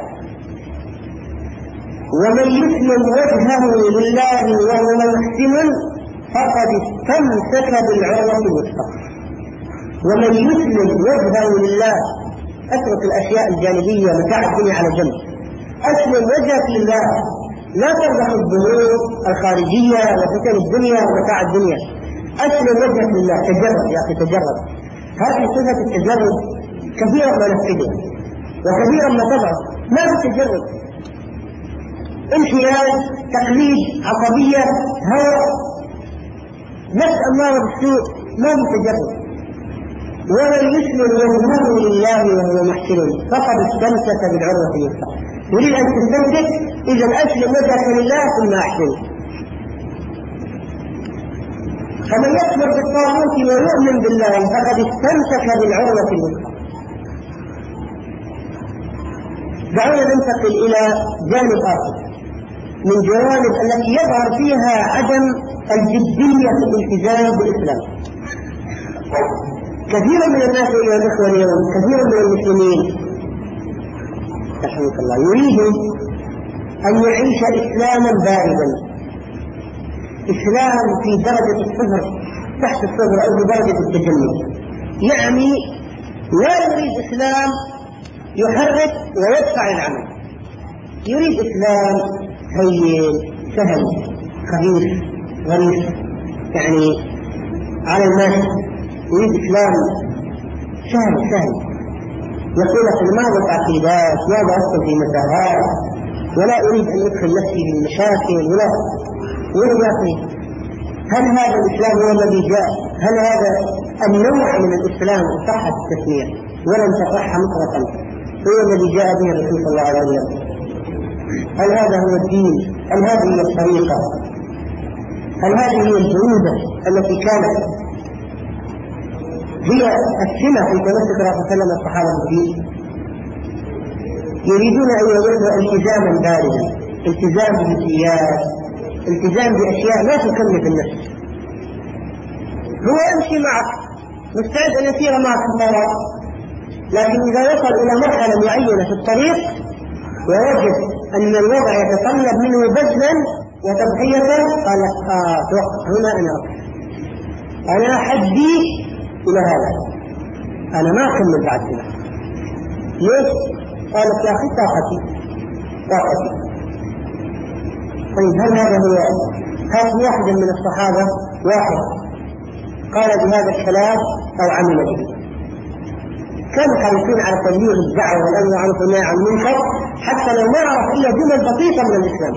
ومن يسلم وجهه لله وهو محسن فقد استمسك بالعروة الوثقى. ومن يسلم وجهه لله، اترك الاشياء الجانبيه متاع الدنيا على جنب، اسلم وجهك لله، لا تربح الذنوب الخارجيه وفتن الدنيا ومتاع الدنيا، اسلم وجهك لله. تجرب يا اخي، تجرب. هذه صفه التجرب كثيرا ما نفقدها وكثيرا ما تضعف. ما في تجرب، انحياز، تقليد، عصبيه، هوى، نفس اماره بالسوء، ما في تجرب. ومن يسلم وجهه لله وهو محسن فقد استمسك بالعروة الوثقى. يريد ان تستمسك، اذا اسلم وجهك لله ثم احسن. فمن يكفر بالطاغوت ويؤمن بالله فقد استمسك بالعروة الوثقى. دعونا ننتقل الى جانب اخر من جوانب التي يظهر فيها عدم الجدية في الالتزام بالاسلام. كثير من الناس أيها الأخوة اليوم، كثير من المسلمين رحمك الله يريد أن يعيش إسلاما باردا، إسلام في درجة الصفر، تحت الصفر أو في درجة التجمد. يعني لا يريد إسلام يحرك ويدفع العمل، يريد إسلام هين سهل خفيف ظريف، يعني على الناس. يريد إسلام سهل سهل، يقول لك ما أبغى تعقيدات، ما أبغى أدخل في متاهات، ولا أريد أن أدخل نفسي في المشاكل، ولا وين يا أخي؟ هل هذا الإسلام هو الذي جاء؟ هل هذا النوع من الإسلام صحت التسمية ولم تصح مطلقا هو الذي جاء به الرسول صلى الله عليه وسلم؟ هل هذا هو الدين؟ هل هذه هي الطريقة؟ هل هذه هي البعوثة التي كانت هي السنة في تمسك الرسول صلى الله عليه وسلم الصحابة بالدين؟ يريدون أن يكونوا التزاما باردا، التزام بجزئيات، التزام بأشياء لا تكلف النفس. هو يمشي معك، مستعد أن يسير معك في الطريق، لكن إذا وصل إلى مرحلة معينة في الطريق ووجد أن الوضع يتطلب منه بذلا وتضحية، قال آه توقف هنا، أنا أنا حدي إلى هذا، أنا ما أكمل بعد كذا. ليش؟ قالت يا أخي طاقتي طاقتي. طيب هل هذا هو؟ هذا واحد من الصحابة، واحد قال بهذا الكلام أو عمل به. كانوا حريصين على تبليغ الدعوة والأمر بالمعروف والنهي عن المنكر حتى لو ما عرف إلا جمل بسيطة من الإسلام.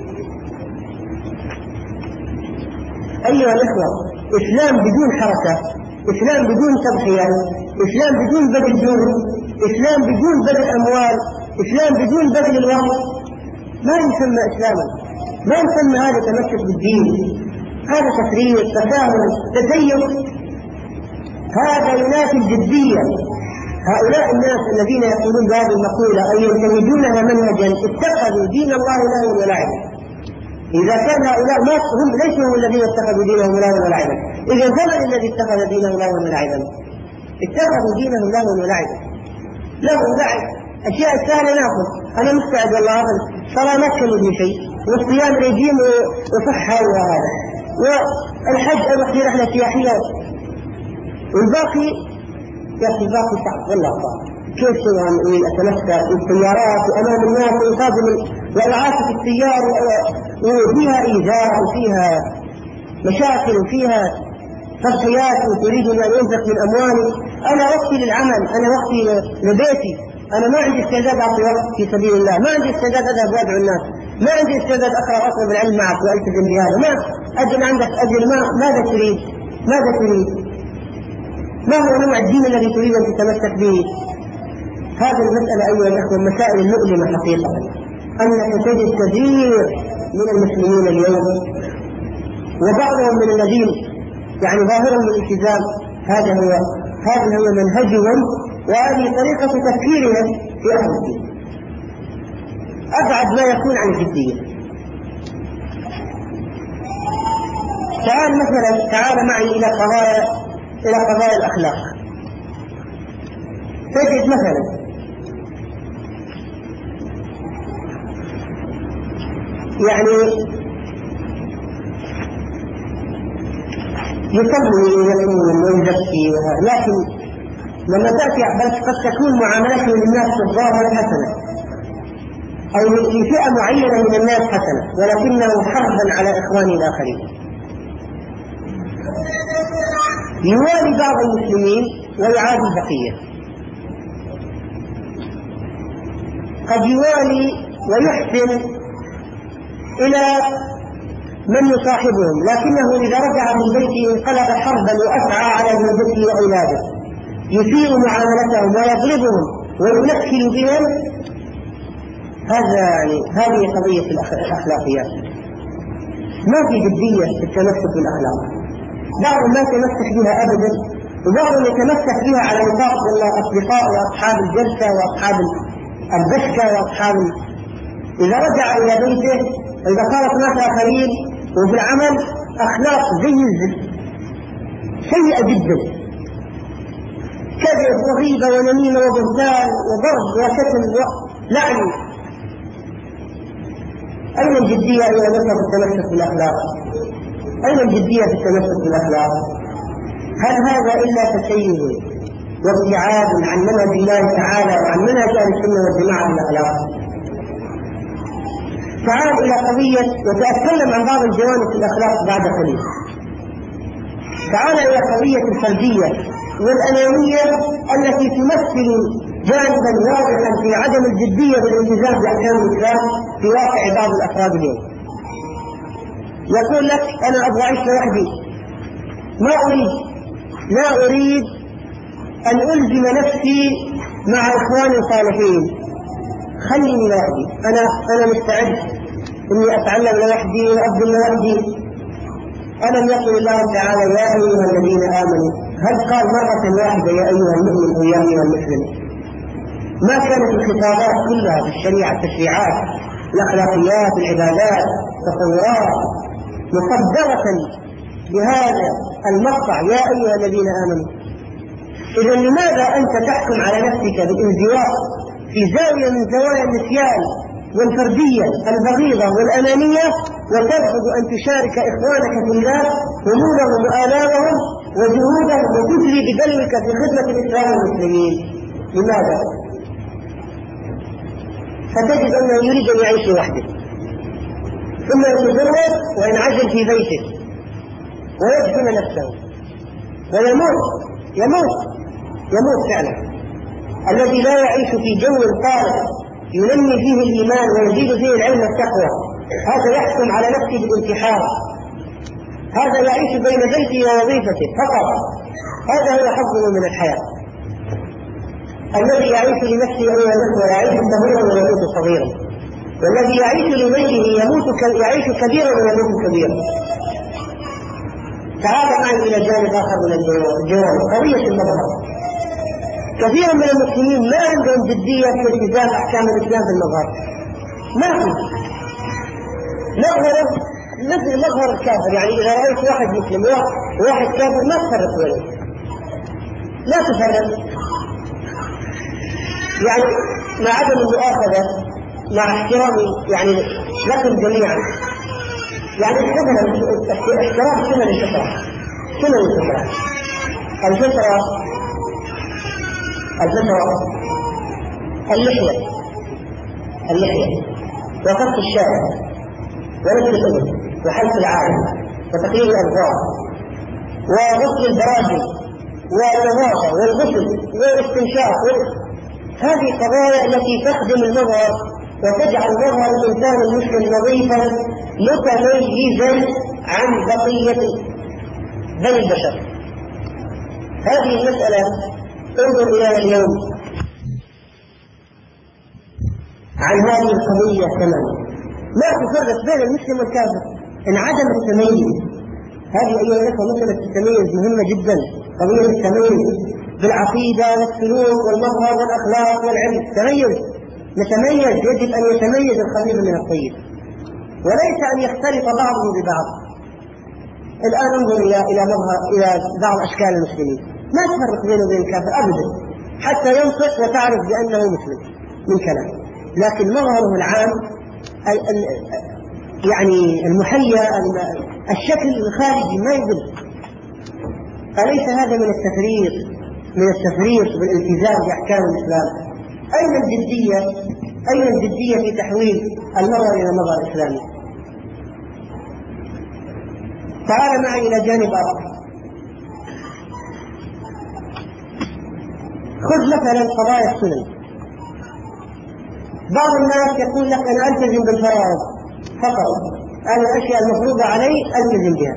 أيها الأخوة، إسلام بدون حركة، إسلام بدون تضحية، إسلام بدون بذل جهد، إسلام بدون بذل أموال، إسلام بدون بذل الوقت ما يسمى إسلاما، ما يسمى هذا تمسك بالدين، هذا تفريط، تساهل، تزيف، هذا ينافي الجدية. هؤلاء الناس الذين يقولون بهذه المقولة أي ينتهجونها منهجا اتخذوا دين الله لهوا ولعبا. إذا كان هؤلاء ما هم ليسوا هم الذين اتخذوا دينهم لهوا ولعبا، إذا فمن الذي اتخذ دينه لهوا ولعبا؟ اتخذوا دينهم لهوا ولعبا، لهوا ولعب، أشياء سهلة ناخذ، أنا مستعد والله هذا صلاة ما تكلفني شيء، والصيام رجيم وصحة وهذا، والحج أروح في رحلة سياحية، والباقي يا أخي باقي صعب والله صعب. كيف سوى أتمسك بالسيارات وأمام الناس ويصادم والعاصف السيار وفيها إيذاء وفيها مشاكل وفيها تضحيات وتريد أن ينفق من أموالي. أنا وقتي للعمل، أنا وقتي لبيتي، أنا ما عندي استعداد أعطي وقت في سبيل الله، ما عندي استعداد أذهب وأدعو الناس، ما عندي استعداد أقرأ وأطلب العلم معك وألتزم بهذا، ما أجل عندك أجل، ما ماذا تريد؟ ماذا تريد؟ ما هو نوع الدين الذي تريد أن تتمسك به؟ هذه المسألة أيها الأخوة مسائل مؤلمة حقيقة. أنك تجد كثير من المسلمين اليوم وبعضهم من الذين يعني ظاهرهم الالتزام هذا هو هذا هو منهجهم وهذه طريقة تفكيرهم في أهل الدين، أبعد ما يكون عن الجدية. تعال مثلا تعال معي إلى قضايا إلى قضايا الأخلاق. تجد مثلا يعني يصلي ويصوم ويزكي، لكن لما تأتي بس قد تكون معاملته للناس في الظاهر حسنة أو لفئة معينة من الناس حسنة، ولكنه حربا على إخوان الآخرين. يوالي بعض المسلمين ويعادي البقية، قد يوالي ويحسن إلى من يصاحبهم، لكنه إذا رجع من بيته انقلب حربا وأسعى على زوجته وأولاده، يسيء معاملتهم ويضربهم وينكل بهم. هذا يعني هذه قضية الأخلاقيات، ما في جدية في التمسك بالأخلاق. بعض ما يتمسك بها أبدا، وبعض يتمسك بها على نطاق الأصدقاء وأصحاب الجلسة وأصحاب البشكة وأصحاب. إذا رجع إلى بيته إذا صارت ناس آخرين وفي العمل أخلاق زي الزفت سيئة جدا، كذب وغيبة ونميمة وبهتان وضرب وشتم ولعن. أين الجدية أيها الأخوة في التمسك بالأخلاق؟ أين الجدية في التمسك بالأخلاق؟ هل هذا إلا تسيئ وابتعاد عن منهج الله تعالى وعن منهج أهل السنة والجماعة في الأخلاق؟ تعال إلى قضية وسأتكلم عن بعض الجوانب في الأخلاق بعد قليل. تعال إلى قضية الفردية والأنانية التي تمثل جانبا واضحا في عدم الجدية بالالتزام بأحكام الإسلام في واقع بعض الأفراد اليوم. يقول لك أنا أبغى أعيش لوحدي، ما أريد لا أريد أن ألزم نفسي مع إخواني الصالحين، خليني لوحدي، أنا أنا مستعد إني أتعلم لوحدي وأبذل لوحدي. ألم يقل الله تعالى يا أيها الذين آمنوا؟ هل قال مرة واحدة يا أيها المؤمن أو يا أيها المسلم؟ ما كانت الخطابات كلها في الشريعة التشريعات الأخلاقيات العبادات التصورات مصدرة بهذا المقطع يا أيها الذين آمنوا؟ إذا لماذا أنت تحكم على نفسك بالانزواء في زاوية من زوايا النسيان والفردية البغيضة والأنانية وترفض أن تشارك إخوانك في الله همومهم وآلامهم وجهودهم وتجري بدلوك في خدمة الإسلام والمسلمين؟ لماذا؟ فتجد أنه يريد أن يعيش لوحده ثم يتزوج وينعزل في بيته ويدفن نفسه ويموت يموت يموت فعلا. الذي لا يعيش في جو طارق ينمي فيه الإيمان ويزيد فيه العلم والتقوى هذا يحكم على نفسه بالانتحار، هذا يعيش بين بيته ووظيفته فقط، هذا هو حظه من الحياة. الذي يعيش لنفسه أيها الأخوة يعيش صغيرا ويموت صغيرا، والذي يعيش لغيره يموت ك... يعيش كبيرا ويموت كبيرا. تعال معي إلى جانب آخر من الجوانب، قضية المظهر. كثير من المسلمين ما عندهم جدية في التزام أحكام الإسلام في المظهر، ما في مظهر مثل مظهر الكافر. يعني إذا رأيت واحد مسلم وواحد كافر ما تفرق بينهم، لا تفرق. يعني مع عدم المؤاخذة مع احترامي يعني لكم جميعا، يعني احترام احترام سنة الفطرة، سنة الفطرة الفطرة الفطرة اللحية اللحية وقص الشارع ولبس الأذن وحلق العالم وتقليل الأظفار وغسل البراجم والنظافة والغسل والاستنشاق. هذه قضايا التي تخدم المظهر وتجعل مظهر الإنسان المسلم نظيفا متميزا عن بقية بني البشر. هذه المسألة انظر إليها اليوم، عن هذه القضية تماما. ما تفرق بين المسلم والكافر، انعدم التمييز. هذه أيها الأخوة مسألة التمييز مهمة جدا، قضية التمييز بالعقيدة والسلوك والمظهر والأخلاق والعلم. تميز، نتميز، يجب أن يتميز الخبيث من الطيب، وليس أن يختلط بعضه ببعض. الآن انظر إلى إلى مظهر إلى بعض أشكال المسلمين، ما تفرق بينه وبين الكافر أبدا، حتى ينطق وتعرف بأنه مسلم من كلام، لكن مظهره العام يعني المحيا الشكل الخارجي ما يدل. أليس هذا من التفريط من التفريط بالالتزام بأحكام الإسلام؟ أين الجدية؟ أين الجدية في تحويل المرأة إلى مظهر إسلامي؟ تعال معي إلى جانب آخر. خذ مثلا قضايا السنن. بعض الناس يقول لك أنا ألتزم بالفرائض فقط، أنا الأشياء المفروضة علي ألتزم بها،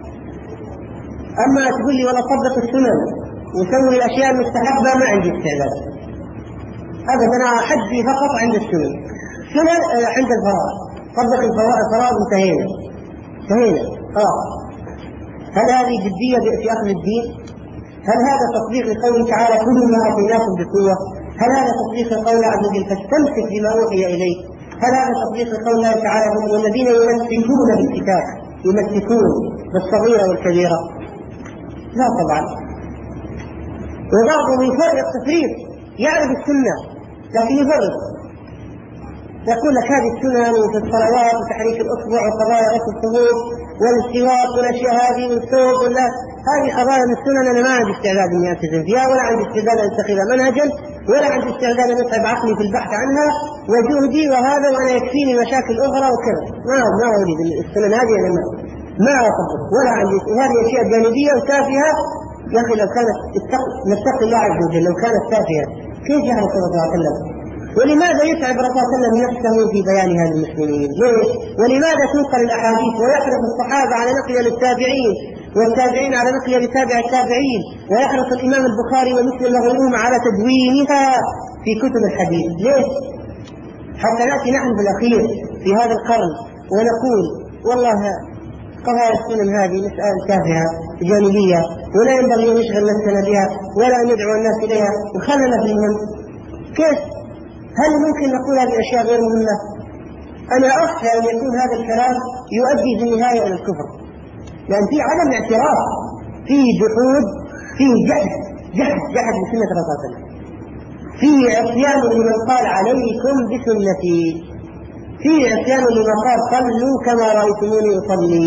أما تقول لي والله طبق السنن وسوي الأشياء المستحبة ما عندي استعداد أبدا، أنا حدي فقط عند السنن، سنن عند الفرائض، طبق الفرائض انتهينا انتهينا. آه هل هذه جدية في أخذ الدين؟ هل هذا تطبيق لقوله تعالى كلوا ما آتيناكم بقوة؟ هل هذا تطبيق لقول الله عز وجل فاستمسك بما أوحي إليك؟ هل هذا تطبيق لقول الله تعالى والذين يمسكون بالكتاب يمسكون بالصغيرة والكبيرة؟ لا طبعا. وبعضهم يفرق تفريط، يعرف السنة لكن يفرق، يقول لك هذه السنن وفي الصلوات وتحريك الأصبع وقضايا غسل الثوب والسواك والأشياء هذه والثوب ولا هذه قضايا من السنن أنا ما عندي استعداد إني ألتزم فيها، ولا عندي استعداد أن أتخذها منهجا، ولا عندي استعداد أن أتعب عقلي في البحث عنها وجهدي وهذا، وأنا يكفيني مشاكل أخرى وكذا. ما ما أريد السنن هذه، أنا ما ما أطبق، ولا عندي هذه أشياء جانبية وتافهة. يا أخي لو كانت نتقي الله عز وجل، لو كانت تافهة كيف يحرص صلى الله عليه وسلم؟ ولماذا يتعب الرسول صلى الله عليه وسلم نفسه في بيان هذا المسلمين؟ ليش؟ ولماذا تنقل الأحاديث ويحرص الصحابة على نقلها للتابعين والتابعين على نقلها لتابع التابعين، ويحرص الإمام البخاري ومسلم وغيرهم على تدوينها في كتب الحديث؟ ليش؟ حتى نأتي نحن بالأخير في هذا القرن ونقول والله قضايا السنن هذه مسألة تافهة جانبية ولا ينبغي أن نشغل نفسنا بها ولا أن ندعو الناس إليها وخلنا في المهم. كيف؟ هل ممكن نقول هذه الأشياء غير مهمة؟ أنا أخشى أن يكون هذا الكلام يؤدي في النهاية إلى الكفر، لأن في عدم اعتراف، فيه جحود، فيه جحد جحد جحد بسنة الرسول صلى الله عليه وسلم، فيه عصيان لمن قال عليكم بسنتي، فيه عصيان لمن قال صلوا كما رأيتموني أصلي،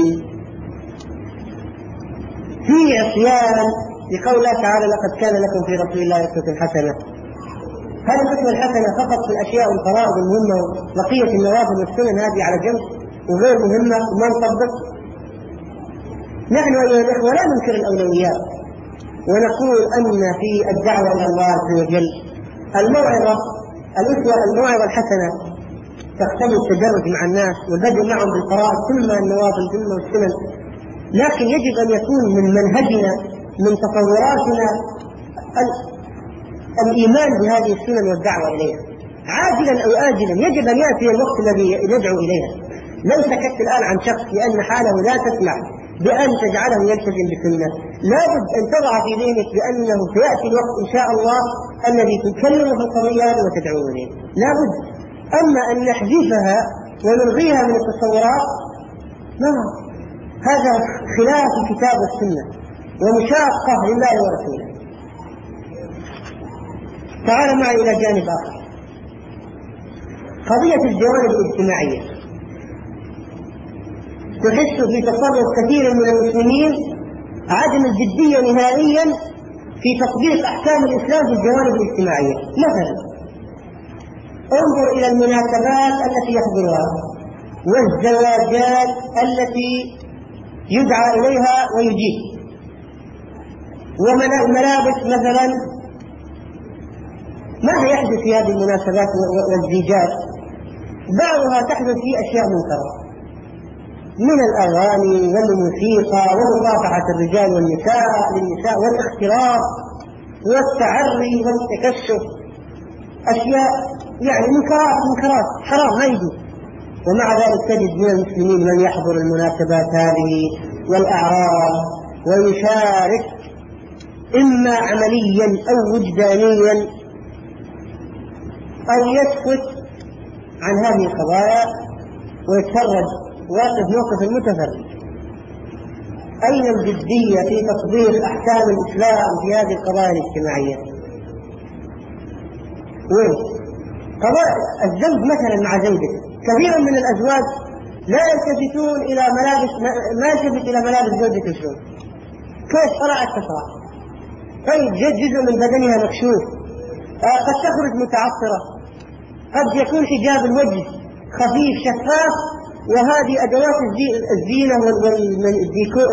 فيه عصيان لقول الله تعالى لقد كان لكم في رسول الله أسوة حسنة. هل الأسوة الحسنة فقط في الأشياء والفرائض المهمة وبقية النوافل والسنن هذه على جنب وغير مهمة وما نطبق؟ نحن أيها الأخوة لا ننكر الأولويات، ونقول أن في الدعوة إلى الله عز وجل الموعظة الأسوة الموعظة الحسنة تقتضي التدرج مع الناس والبدء معهم بالفرائض ثم النوافل ثم السنن، لكن يجب أن يكون من منهجنا من تصوراتنا الإيمان بهذه السنن والدعوة إليها عاجلا أو آجلا. يجب أن يأتي الوقت الذي ندعو إليها. لو سكت الآن عن شخص لأن حاله لا تسمح بأن تجعله يلتزم بسنة، لابد أن تضع في ذهنك بأنه سيأتي الوقت إن شاء الله الذي تكلم في القضيات وتدعو إليه، لابد. أما أن نحذفها ونلغيها من التصورات لا، هذا خلاف الكتاب والسنة ومشاقة لله ورسوله. تعال معي إلى جانب آخر، قضية الجوانب الاجتماعية. تحس في تصرف كثير من المسلمين عدم الجدية نهائيا في تطبيق أحكام الإسلام في الجوانب الاجتماعية. مثلا انظر إلى المناسبات التي يحضرها والزواجات التي يدعى إليها ويجيب، والملابس مثلا، ماذا يحدث في هذه المناسبات والزيجات؟ بعضها تحدث فيه أشياء منكرة من الأغاني والموسيقى ومصافحة الرجال والنساء للنساء والاختلاط والتعري والتكشف، أشياء يعني منكرات منكرات حرام ما يجوز. ومع ذلك تجد من المسلمين من يحضر المناسبات هذه والأعراض ويشارك إما عمليا أو وجدانيا أو يسكت عن هذه القضايا ويتفرج واقف موقف المتفرج. أين الجدية في تطبيق أحكام الإسلام في هذه القضايا الاجتماعية؟ وين قضايا الزوج مثلا مع زوجته؟ كثيرا من الأزواج لا يلتفتون إلى ملابس، ما يلتفت إلى ملابس زوجته شلون، كيف طلعت تطلع، طيب جزء من بدنها مكشوف، آه قد تخرج متعطرة، قد يكون حجاب الوجه خفيف شفاف، وهذه أدوات الزينة والديكور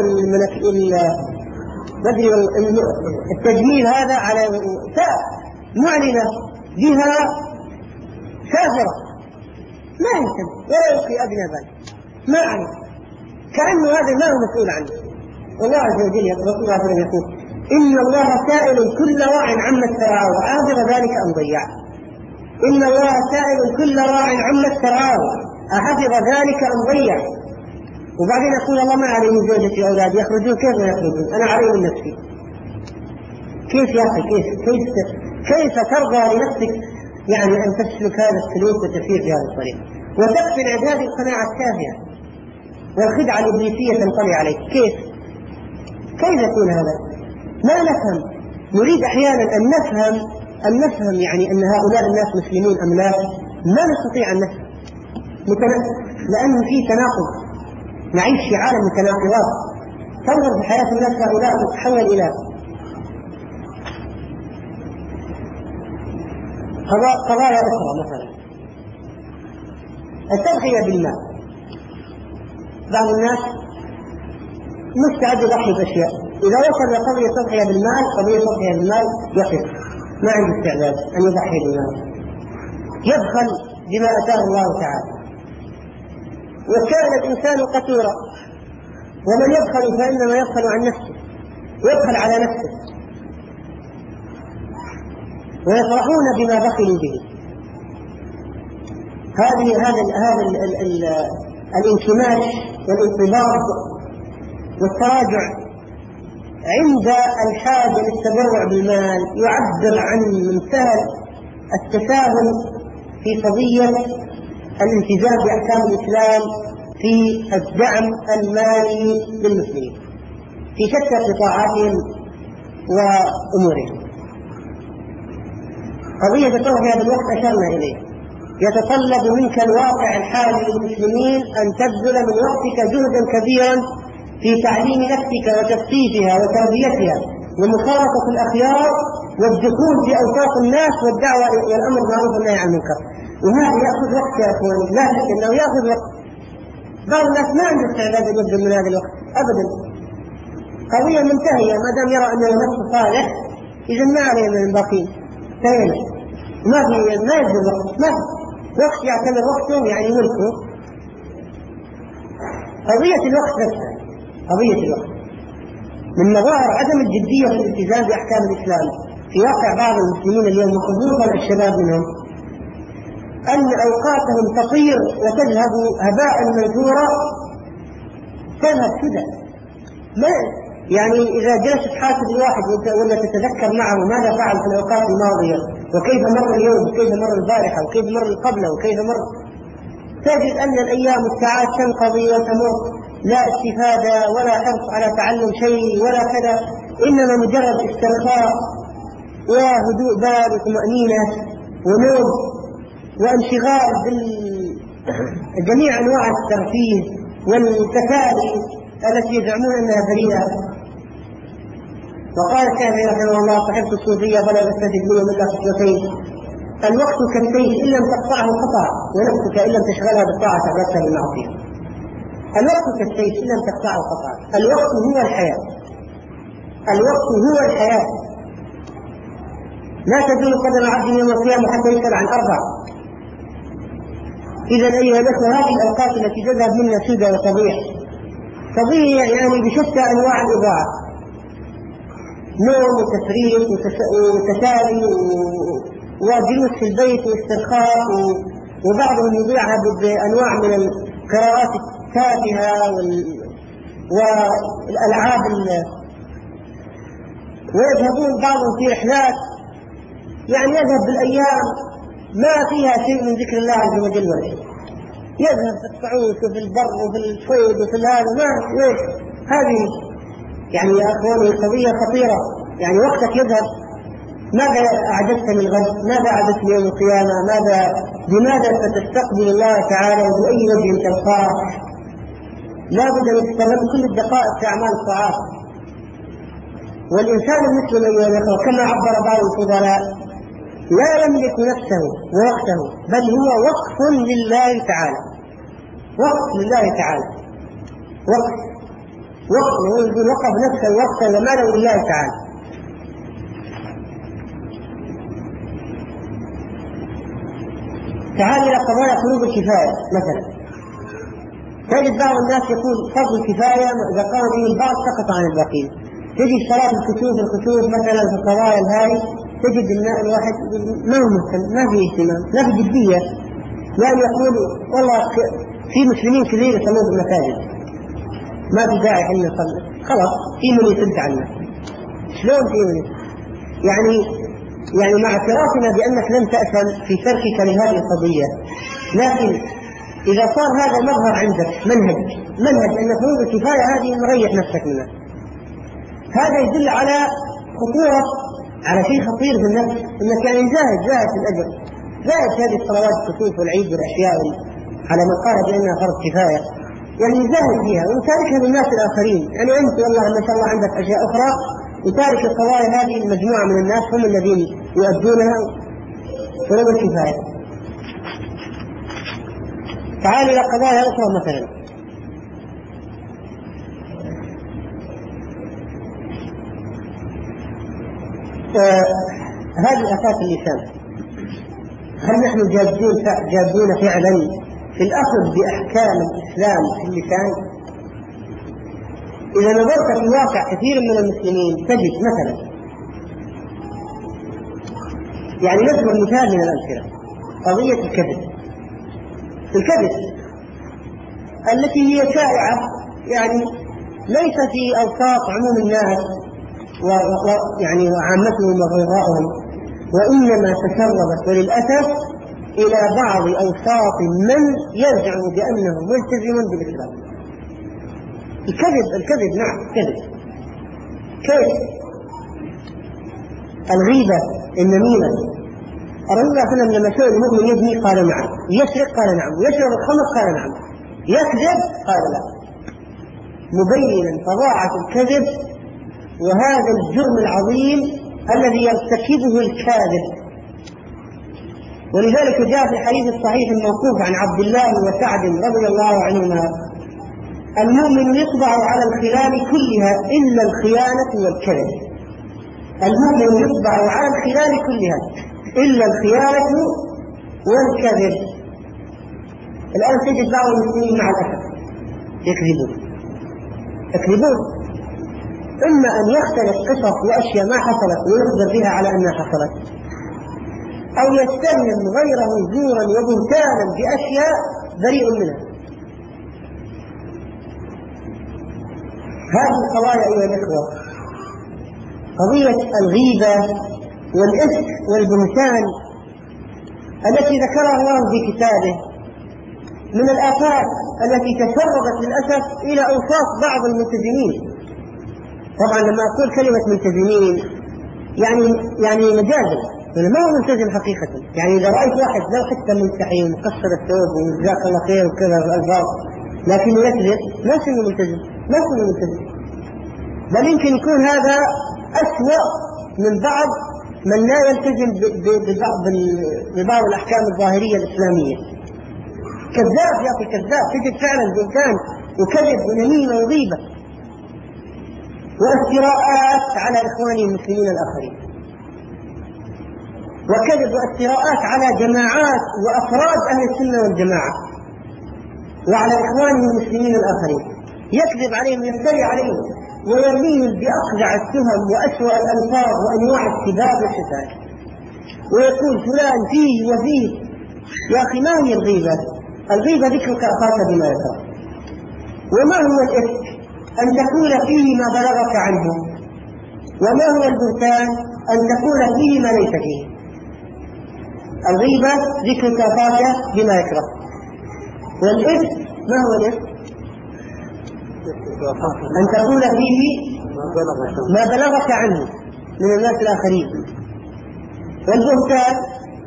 التجميل هذا على معلنة بها سافرة، ما يمكن ولا يلقي أدنى بال، ما عليه، كأنه هذا ما هو مسؤول عنه. والله عز وجل يقول إن الله سائل كل راع عما استرعاه أحفظ ذلك أم ضيع. إن الله سائل كل راع عما استرعاه أحفظ ذلك أم ضيع. وبعدين يقول الله ما علي من زوجتي وأولادي يخرجون، كيف ما يخرجون، أنا علي من نفسي. كيف يا أخي كيف كيف كيف ترضى لنفسك يعني أن تسلك هذا السلوك وتسير في هذا الطريق وتقتنع بهذه القناعة التافهة والخدعة الإبليسية تنطلي عليك؟ كيف كيف يكون هذا؟ ما نفهم، نريد أحيانا أن نفهم أن نفهم يعني أن هؤلاء الناس مسلمون أم لا، ما نستطيع أن نفهم لأن في تناقض، نعيش في عالم متناقضات. تنظر في حياة الناس هؤلاء تتحول إلى قضايا أخرى، مثلا التضحية بالمال. بعض الناس مستعد يضحي بأشياء، إذا وصل لقضية تضحية بالمال قضية تضحية بالمال يقف، ما عنده استعداد أن يضحي بالمال، يبخل بما أتاه الله تعالى. وكان الإنسان قتورا، ومن يبخل فإنما يبخل عن نفسه، يبخل على نفسه، ويفرحون بما بخلوا به. هذه هذا هذا الانكماش والانقباض والتراجع عند الحاجة للتبرع بالمال يعبر عن منتهى التساهل في قضية الالتزام بأحكام الإسلام في الدعم المالي للمسلمين في شتى قطاعاتهم وأمورهم. قضية التوحيد بالوقت أشرنا إليه، يتطلب منك الواقع الحالي للمسلمين أن تبذل من وقتك جهدا كبيرا في تعليم نفسك وتثقيفها وتربيتها ومخالطة الأخيار والدخول في أوساط الناس والدعوة والأمر بالمعروف والنهي عن المنكر. وهذا يأخذ وقت يا أخواني، لا شك أنه يأخذ وقت. بعض الناس ما عنده استعداد أن يبذل من هذا الوقت أبدا، قضية منتهية، ما دام يرى أنه نفسه صالح إذا ما عليه من الباقين، انتهينا، ما في ما يبذل وقت، ما في وقت يعتبر وقته يعني ملكه. قضية الوقت نفسها، قضية الوقت من مظاهر عدم الجدية في الالتزام بأحكام الإسلام في واقع بعض المسلمين اليوم وخصوصا الشباب منهم، أن أوقاتهم تطير وتذهب هباء منثورا، تذهب كذا. ما يعني إذا جلست تحاسب الواحد ولا تتذكر معه ماذا فعل في الأوقات الماضية وكيف مر اليوم وكيف مر البارحة وكيف مر قبله وكيف مر، تجد أن الأيام والساعات تنقضي وتمر، لا استفادة ولا حرص على تعلم شيء ولا كذا، إنما مجرد استرخاء وهدوء بال وطمأنينة ونوم وانشغال بجميع أنواع الترفيه والتكالي التي يزعمون أنها بريئة. وقال الشافعي رحمه الله: صحبت الصوفية فلا أستفد منهم إلا خصلتين، الوقت كالسيف إن لم تقطعه قطع، ونفسك إن لم تشغلها بالطاعة أبرزتها بالمعصية. الوقت كالسيف إن لم تقطعه قطع، الوقت هو الحياة، الوقت هو الحياة. لا تزول قدم عبد يوم القيامة حتى يسأل عن أربع. إذا أيها الأخوة، هذه الأوقات التي تذهب منا سدى وتضيع، تضيع يعني بشتى أنواع الإضاعة، نوم وتفريط وتسالي وجلوس في البيت واسترخاء، وبعضهم يضيعها بأنواع من القراءات التافهة والألعاب، ويذهبون بعضهم في رحلات يعني يذهب بالأيام ما فيها شيء من ذكر الله عز وجل ولا شيء، يذهب في الصعود وفي البر وفي الصيد وفي هذا ما ليش هذه يعني يا أخواني قضية خطيرة. يعني وقتك يذهب، ماذا أعددت للغد؟ ماذا أعددت ليوم القيامة؟ ماذا بماذا ستستقبل الله تعالى وبأي وجه تلقاه؟ لا بد أن تستغل كل الدقائق في أعمال الطاعات. والإنسان المسلم أيها الأخوة كما عبر بعض الفضلاء لا يملك نفسه ووقته، بل هو وقف لله تعالى، وقف لله تعالى، وقف وقف يقول وقف نفسه وقتا وماله لله تعالى. تعال إلى قضايا فروض الكفاية مثلا، تجد بعض الناس يقول فرض الكفاية إذا قام به البعض سقط عن الباقين. تجد صلاة الكسوف الكسوف مثلا في القضايا الهاي، تجد الواحد ما هو مهتم، ما في اهتمام، ما في جدية، يعني يقول والله في مسلمين كثير يصلون في المساجد ما في داعي ان نصلي، خلاص في من يسد عنا. شلون في من؟ يعني يعني مع اعترافنا بانك لم تأثم في تركك لهذه القضية، لكن اذا صار هذا مظهر عندك منهج منهج ان فروض الكفاية هذه مريح نفسك منها، هذا يدل على خطورة، على شيء خطير في النفس، انك يعني زاهد زاهد في الاجر، زاهد في هذه الصلوات الكسوف والعيد والاشياء على من قال بانها فرض كفايه، يعني زاهد فيها وتاركها للناس الاخرين. يعني انت والله ما شاء الله عندك اشياء اخرى وتارك القضايا هذه المجموعه من الناس هم الذين يؤدونها فروض الكفايه. تعال الى قضايا اخرى مثلا، آه هذه آفات اللسان. هل نحن جادون جادون فعلا في الأخذ بأحكام الإسلام في اللسان؟ إذا نظرت في واقع كثير من المسلمين تجد مثلا، يعني نذكر مثال من الأمثلة، قضية الكذب. الكذب التي هي شائعة يعني ليس في أوساط عموم الناس ويعني وعامتهم وغيرهم، وإنما تسربت وللأسف إلى بعض أوساط من يزعم بأنه ملتزم بالإسلام. الكذب الكذب نعم كذب. كيف؟ الغيبة، النميمة. الرسول صلى الله عليه وسلم لما سئل المؤمن يزني قال نعم، يسرق قال نعم، يشرب الخمر قال نعم، يكذب قال لا، مبينا فظاعة الكذب وهذا الجرم العظيم الذي يرتكبه الكاذب. ولذلك جاء في الحديث الصحيح الموقوف عن عبد الله وسعد رضي الله عنهما: المؤمن يطبع على الخلال كلها إلا الخيانة والكذب. المؤمن يطبع على الخلال كلها إلا الخيانة والكذب. الآن تجد بعض المسلمين مع الأسف يكذبون يكذبون إما أن يختلق قصص وأشياء ما حصلت ويخبر بها على أنها حصلت، أو يستلم غيره زورا وبهتانا بأشياء بريء منها. هذه القضايا أيها الإخوة، قضية الغيبة والإفك والبهتان التي ذكرها الله في كتابه من الآفات التي تسربت للأسف إلى أوساط بعض الملتزمين. طبعا لما أقول كلمة ملتزمين يعني يعني مجازا، يعني ما هو ملتزم حقيقة. يعني إذا رأيت واحد لو حتى ملتحي ومقصر الثوب وجزاك الله خير وكذا الألفاظ لكن يكذب، ما اسمه ملتزم، ما اسمه ملتزم، بل يمكن يكون هذا أسوأ من بعض من لا يلتزم ببعض ببعض الأحكام الظاهرية الإسلامية. كذاب يا أخي كذاب، تجد فعلا بهتان وكذب ونميمة وغيبة وافتراءات على إخواني المسلمين الآخرين، وكذب وافتراءات على جماعات وأفراد أهل السنة والجماعة وعلى إخوانه المسلمين الآخرين، يكذب عليهم ويفتري عليهم ويرميهم بأقذع التهم وأسوأ الألفاظ وأنواع السباب والشتائم. ويقول فلان فيه وفيه. يا أخي ما هي الغيبة؟ الغيبة ذكرك أخاك بما يكره. وما هو الإفك؟ أن تقول فيه ما بلغك عنه. وما هو البهتان؟ أن تقول فيه ما ليس فيه. الغيبة ذكرك أخاك بما يكره. والإفك ما هو الإفك؟ أن تقول فيه ما بلغك عنه من الناس الآخرين. والبهتان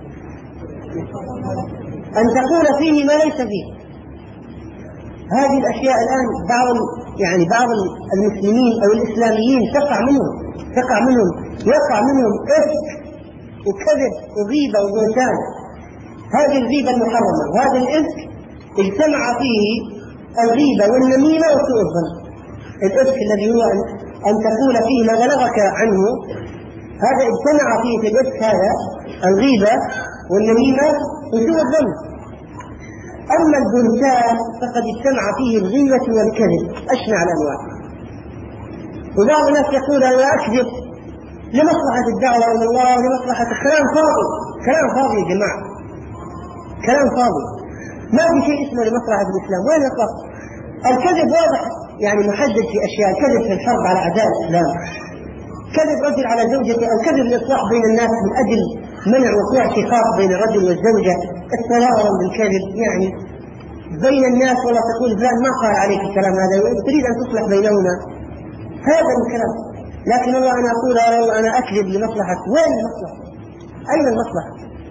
أن تقول فيه ما ليس فيه. هذه الأشياء الآن بعض يعني بعض المسلمين أو الإسلاميين تقع منهم تقع منهم يقع منهم إفك وكذب وغيبة وبهتان. هذه الغيبة المحرمة وهذا الإفك اجتمع فيه الغيبة والنميمة وسوء الظن. الإفك الذي هو أن تقول فيه ما بلغك عنه، هذا اجتمع فيه في الإفك هذا الغيبة والنميمة وسوء الظن. أما البهتان فقد اجتمع فيه الغيبة والكذب أشنع الأنواع. وبعض الناس يقول أنا أكذب لمصلحة الدعوة إلى الله ولمصلحة الكلام فاضي. كلام فاضي يا جماعة، كلام فاضي. ما في شيء اسمه لمصلحة الإسلام. وين يطلق الكذب؟ واضح يعني محدد في أشياء. كذب في الحرب على أعداء الإسلام، كذب رجل على زوجته، أو كذب الإصلاح بين الناس من أجل منع وقوع شقاق بين الرجل والزوجة، التلاوم بالكذب يعني بين الناس، ولا تقول فلان ما قال عليك الكلام هذا تريد أن تصلح بينهما. هذا الكلام. لكن والله أنا أقول أنا أكذب لمصلحة. وين المصلحة؟ أين المصلحة؟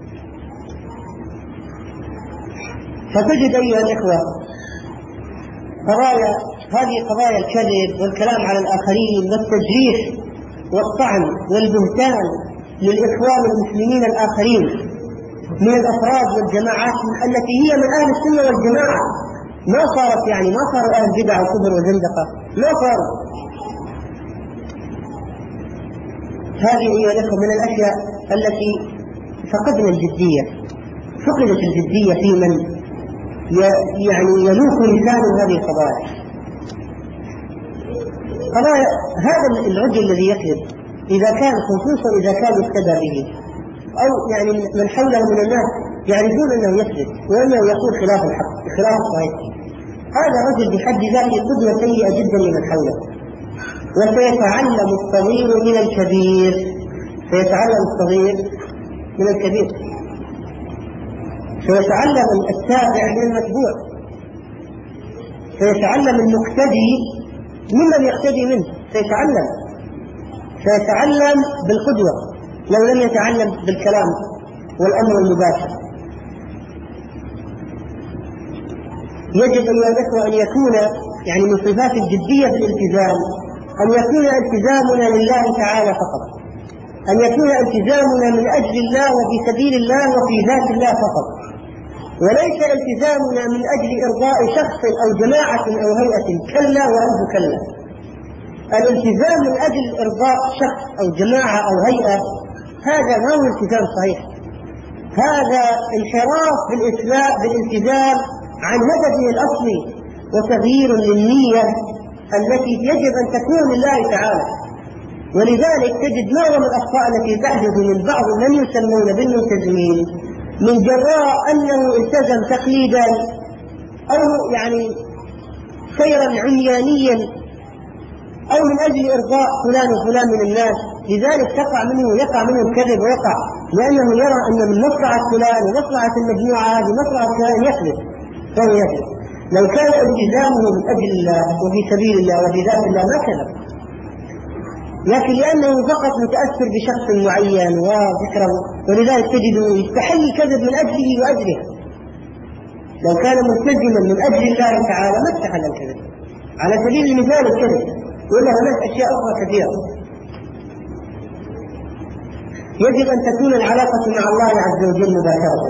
فتجد أيها الإخوة قضايا هذه قضايا الكذب والكلام على الآخرين والتجريح والطعن والبهتان للإخوان المسلمين الآخرين من الأفراد والجماعات التي هي من أهل السنة والجماعة، ما صارت يعني ما صاروا أهل بدع وكبر وزندقة، ما صاروا. هذه هي لكم من الأشياء التي فقدنا الجدية، فقدت الجدية في من يعني يلوك لسان هذه القضايا. قضايا هذا الرجل الذي يكذب إذا كان خصوصا إذا كان يقتدى به، أو يعني من حوله من الناس يعرفون أنه يكذب وأنه يقول خلاف الحق خلاف الصحيح، هذا رجل بحد ذاته قدوة سيئة جدا لمن حوله. وسيتعلم الصغير من الكبير، سيتعلم الصغير من الكبير، سيتعلم التابع من المتبوع، سيتعلم المقتدي ممن يقتدي منه، سيتعلم سيتعلم بالقدوة لو لم يتعلم بالكلام والأمر المباشر. يجب أيها الأخوة أن يكون يعني من صفات الجدية في الالتزام أن يكون التزامنا لله تعالى فقط، أن يكون التزامنا من أجل الله وفي سبيل الله وفي ذات الله فقط، وليس التزامنا من أجل إرضاء شخص أو جماعة أو هيئة. كلا وألف كلا. الالتزام من أجل إرضاء شخص أو جماعة أو هيئة هذا ما هو التزام صحيح، هذا انحراف بالالتزام عن هدفه الأصلي وتغيير للنية التي يجب أن تكون لله تعالى. ولذلك تجد معظم الأخطاء التي تحدث من بعض من يسمون بالملتزمين من جراء أنه التزم تقليدا أو يعني سيرا عميانيا أو من أجل إرضاء فلان وفلان من الناس، لذلك تقع منه يقع منه الكذب ويقع، لأنه يرى أن من مصلحة فلان ومصلحة المجموعة هذه مصلحة فلان يكذب فهو يكذب. لو كان التزامه من أجل الله وفي سبيل الله وفي ذات الله ما كذب، لكن لأنه فقط متأثر بشخص معين وذكره، ولذلك تجده يستحل الكذب من أجله وأجله. لو كان ملتزما من أجل الله تعالى ما استحل الكذب على سبيل المثال الكذب، ولا هناك أشياء أخرى كثيرة. يجب أن تكون العلاقة مع الله عز وجل مباشرة.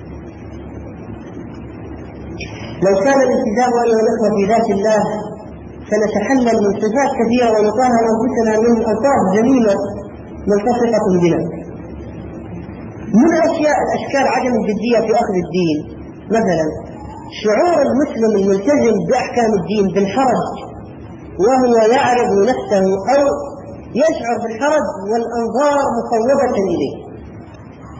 لو كان الالتزام أيها الأخوة في ذات الله سنتحلل من صفات كثيرة ونطهر أنفسنا من ألفاظ جميلة ملتصقة بنا. من أشياء الأشكال عدم الجدية في أخذ الدين مثلا شعور المسلم الملتزم بأحكام الدين بالحرج وهو يعرض نفسه أو يشعر بالحرج والأنظار مصوبة إليه.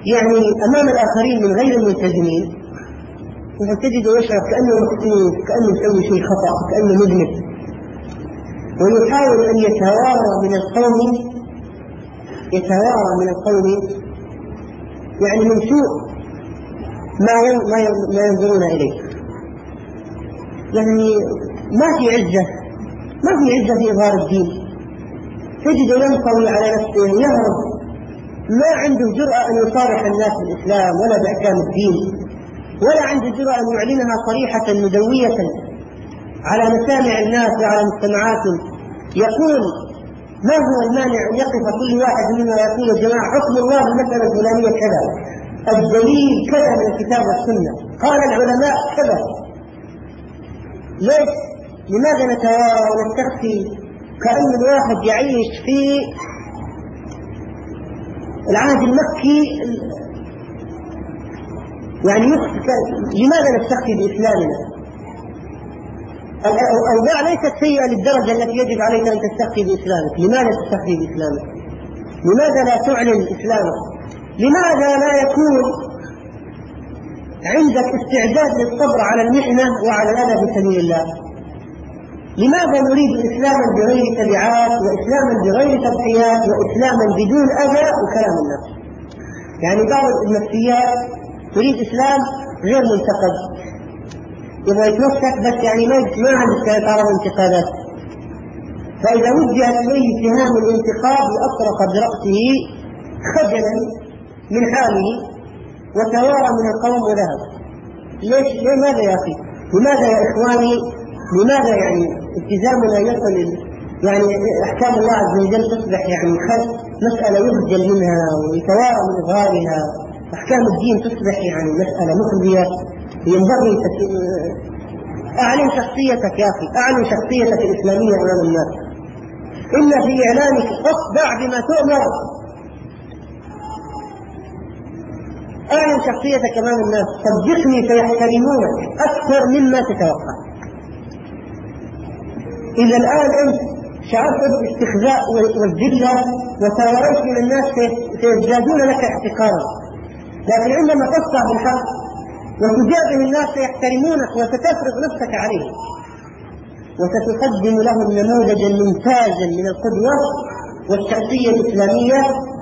يعني أمام الآخرين من غير الملتزمين فتجد يشعر كأنه مكتوب، كأنه يسوي شيء خطأ، كأنه مذنب، ويحاول أن يتوارى من القوم يتوارى من القوم يعني من سوء ما ينظرون إليه. يعني ما في عزة ما في عزة في إظهار الدين. تجد ينطوي على نفسه، يهرب، ما عنده جرأة أن يصارح الناس بالإسلام ولا بأحكام الدين، ولا عنده جرأة أن يعلنها صريحة مدوية على مسامع الناس وعلى مجتمعاتهم. يقول ما هو المانع أن يقف كل واحد منا ويقول يا جماعة حكم الله بالمسألة الفلانية كذا، الدليل كذا من الكتاب والسنة، قال العلماء كذا. ليش؟ لماذا نتوارى ونستخفي كأن الواحد يعيش في العهد المكي؟ يعني لماذا نستخفي بإسلامنا؟ الأوضاع ليست سيئة للدرجة التي يجب عليك أن تستخفي بإسلامك. لماذا تستخفي بإسلامك؟ لماذا لا تعلن إسلامك؟ لماذا لا يكون عندك استعداد للصبر على المحنة وعلى الأذى في سبيل الله؟ لماذا نريد إسلاما بغير تبعات، وإسلاما بغير تضحيات، وإسلاما بدون أذى وكلام الناس؟ يعني بعض النفسيات تريد إسلام غير منتقد، يبغى يتمسك بس يعني ما عنده تعرض انتقادات، فإذا وجهت إليه اتهام الانتقاد أطرق برأسه خجلا من حاله وتوارى من القوم وذهب. ليش؟ لماذا يا أخي؟ لماذا يا إخواني؟ لماذا يعني التزامنا يصل يعني أحكام الله عز وجل تصبح يعني خلق مسألة يخجل منها ويتوارى من إظهارها؟ أحكام الدين تصبح يعني مسألة مخزية. ينبغي أعلن شخصيتك يا أخي، أعلن شخصيتك الإسلامية أمام الناس. إن في إعلانك اصدع بما تؤمر، أعلن شخصيتك أمام الناس. صدقني سيحترمونك أكثر مما تتوقع. إذا الآن أنت شعرت بالاستخزاء والذلة وتواريت من الناس سيزدادون لك احتقارا، لكن عندما تصدع بالحق وتجابه الناس سيحترمونك وستفرض نفسك عليهم وستقدم لهم نموذجا ممتازا من القدوة والشخصية الإسلامية.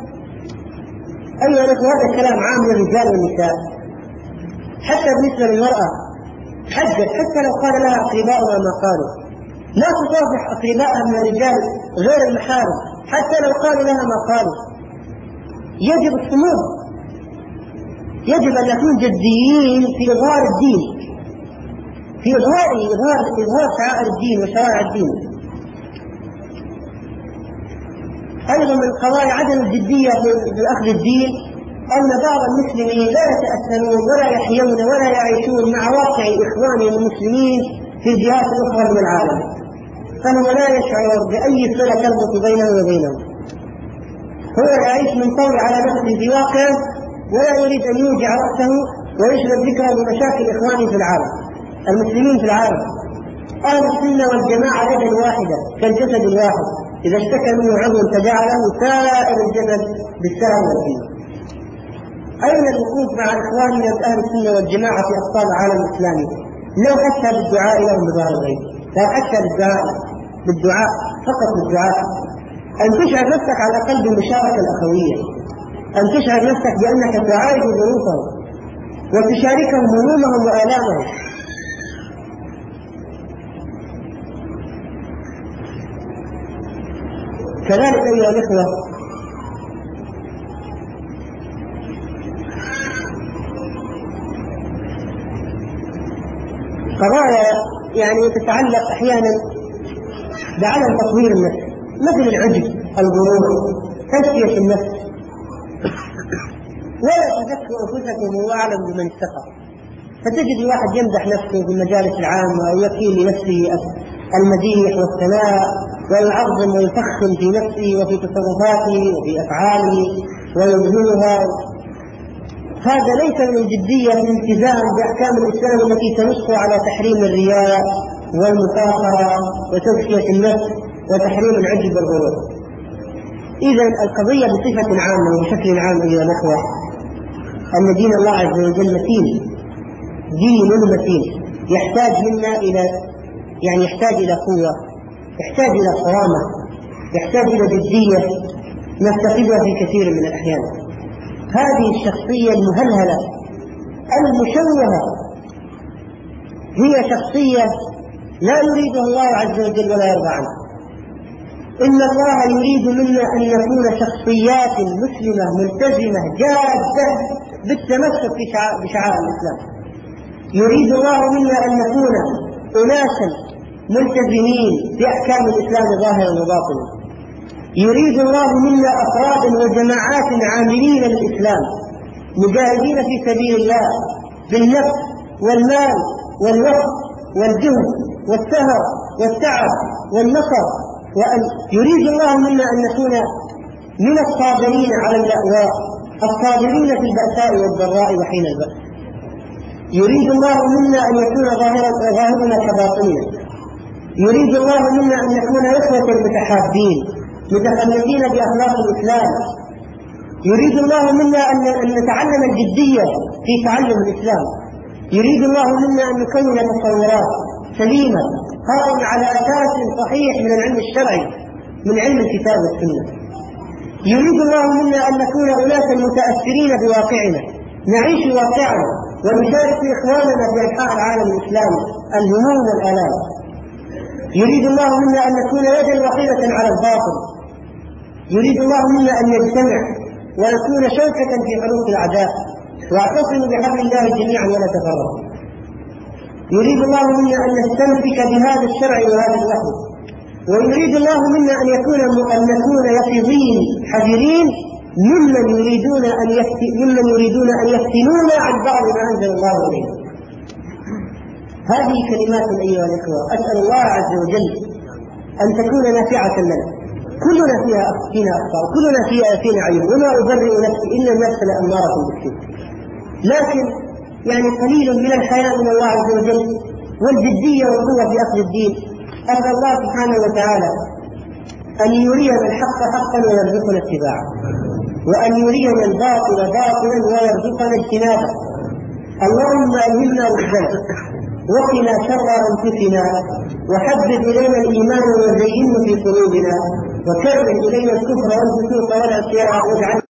أيها الأخوة، هذا الكلام عام للرجال والنساء، حتى بالنسبة للمرأة حجت حتى لو قال لها أقرباؤها ما قالوا، لا تصافح أقرباءها من الرجال غير المحارم حتى لو قالوا لها ما قالوا. يجب الصمود، يجب أن نكون جديين في إظهار الدين، في إظهار إظهار إظهار شعائر الدين وشرائع الدين. أيضا من قضايا عدم الجدية في أخذ الدين أن بعض المسلمين لا يتأثرون ولا يحيون ولا يعيشون مع واقع إخوانهم المسلمين في الجهات الأخرى من العالم، فهو لا يشعر بأي صلة تربط بينه وبينهم. هو يعيش منطوي على نفسه في واقع ولا يريد أن يوجع رأسه ويشغل ذكره بمشاكل إخوانه في العالم، المسلمين في العالم. أهل السنة والجماعة يدا واحدة كالجسد الواحد، إذا اشتكى منه عضو تداعى له سائر الجسد بالسهر والدين. أين الوقوف مع إخواننا أهل السنة والجماعة في أقطار العالم الإسلامي؟ لو حتى بالدعاء لهم بظاهر الغيب، لا حتى بالدعاء بالدعاء فقط بالدعاء، أن تشعر نفسك على الأقل بالمشاركة الأخوية، أن تشعر نفسك بأنك تعايش ظروفهم وتشاركهم همومهم وآلامهم. كذلك أيها الأخوة، قضايا يعني تتعلق أحيانا بعدم تطوير النفس، مثل العجب، الغرور، تزكية النفس. ولا تزكوا أنفسكم وهو أعلم بمن اتقى. فتجد الواحد يمدح نفسه في المجالس العامة ويكيل لنفسه المديح والثناء ويعظم ويفخم في نفسه وفي تصرفاته وفي أفعاله ويبذلها. هذا ليس من الجدية في الالتزام بأحكام الإسلام التي تنص على تحريم الرياء والمفاخرة وتزكية النفس وتحريم العجب والغرور. إذن القضية بصفة عامة وبشكل عام أيها الأخوة أن دين الله عز وجل متين، دين متين يحتاج منا إلى يعني يحتاج إلى قوة، يحتاج إلى صرامة، يحتاج إلى جدية نفتقدها في كثير من الأحيان. هذه الشخصية المهلهلة المشوهة هي شخصية لا يريدها الله عز وجل ولا يرضى عنها. إن الله يريد منا أن نكون شخصيات مسلمة ملتزمة جادة بالتمسك بشعائر الإسلام. يريد الله منا أن نكون أناسا ملتزمين بأحكام الإسلام ظاهرا وباطنا. يريد الله منا أفرادا وجماعات عاملين للإسلام مجاهدين في سبيل الله بالنفس والمال والوقت والجهد والسهر والتعب والنصر. وأن يريد الله منا أن نكون من الصابرين على الأهواء الصابرين في البأساء والضراء وحين البأس. يريد الله منا أن يكون ظاهرنا كباطننا. يريد الله منا أن نكون إخوة متحابين متخلقين بأخلاق الإسلام. يريد الله منا أن نتعلم الجدية في تعلم الإسلام. يريد الله منا أن نكون تصورات سليمة قائمة على أساس صحيح من العلم الشرعي من علم الكتاب والسنة. يريد الله منا أن نكون أناسا متأثرين بواقعنا، نعيش واقعنا ونشارك إخواننا في أنحاء العالم الإسلامي الهموم والآلام. يريد الله منا أن نكون يدا واحدة على الباطل. يريد الله منا أن نجتمع ونكون شوكة في حروب الأعداء واعتصموا بحبل الله جميعا ولا تفرقوا. يريد الله منا أن نستمسك بهذا الشرع وهذا الوحي. ويريد الله منا أن يكون أن نكون يقظين حذرين ممن يريدون أن ممن يريدون أن يفتنونا عن بعض ما أنزل الله إلينا. هذه كلمات أيها الإخوة أسأل الله عز وجل أن تكون نافعة لنا. كلنا فيها فينا أخطاء، كلنا فيها فينا عيوب، وما أبرئ نفسي إن النفس لأمارة بالسوء. لكن يعني قليل من الحياء من الله عز وجل والجدية والقوة في أخذ الدين. أسأل الله سبحانه وتعالى أن يرينا الحق حقا ويرزقنا اتباعه، وأن يرينا الباطل باطلا ويرزقنا اجتنابه. اللهم ألهمنا رشدنا وقنا شر أنفسنا، وحبب إلينا الإيمان وزينه في قلوبنا، وكرر إلينا الكفر والفسوق والعصيان واجعلنا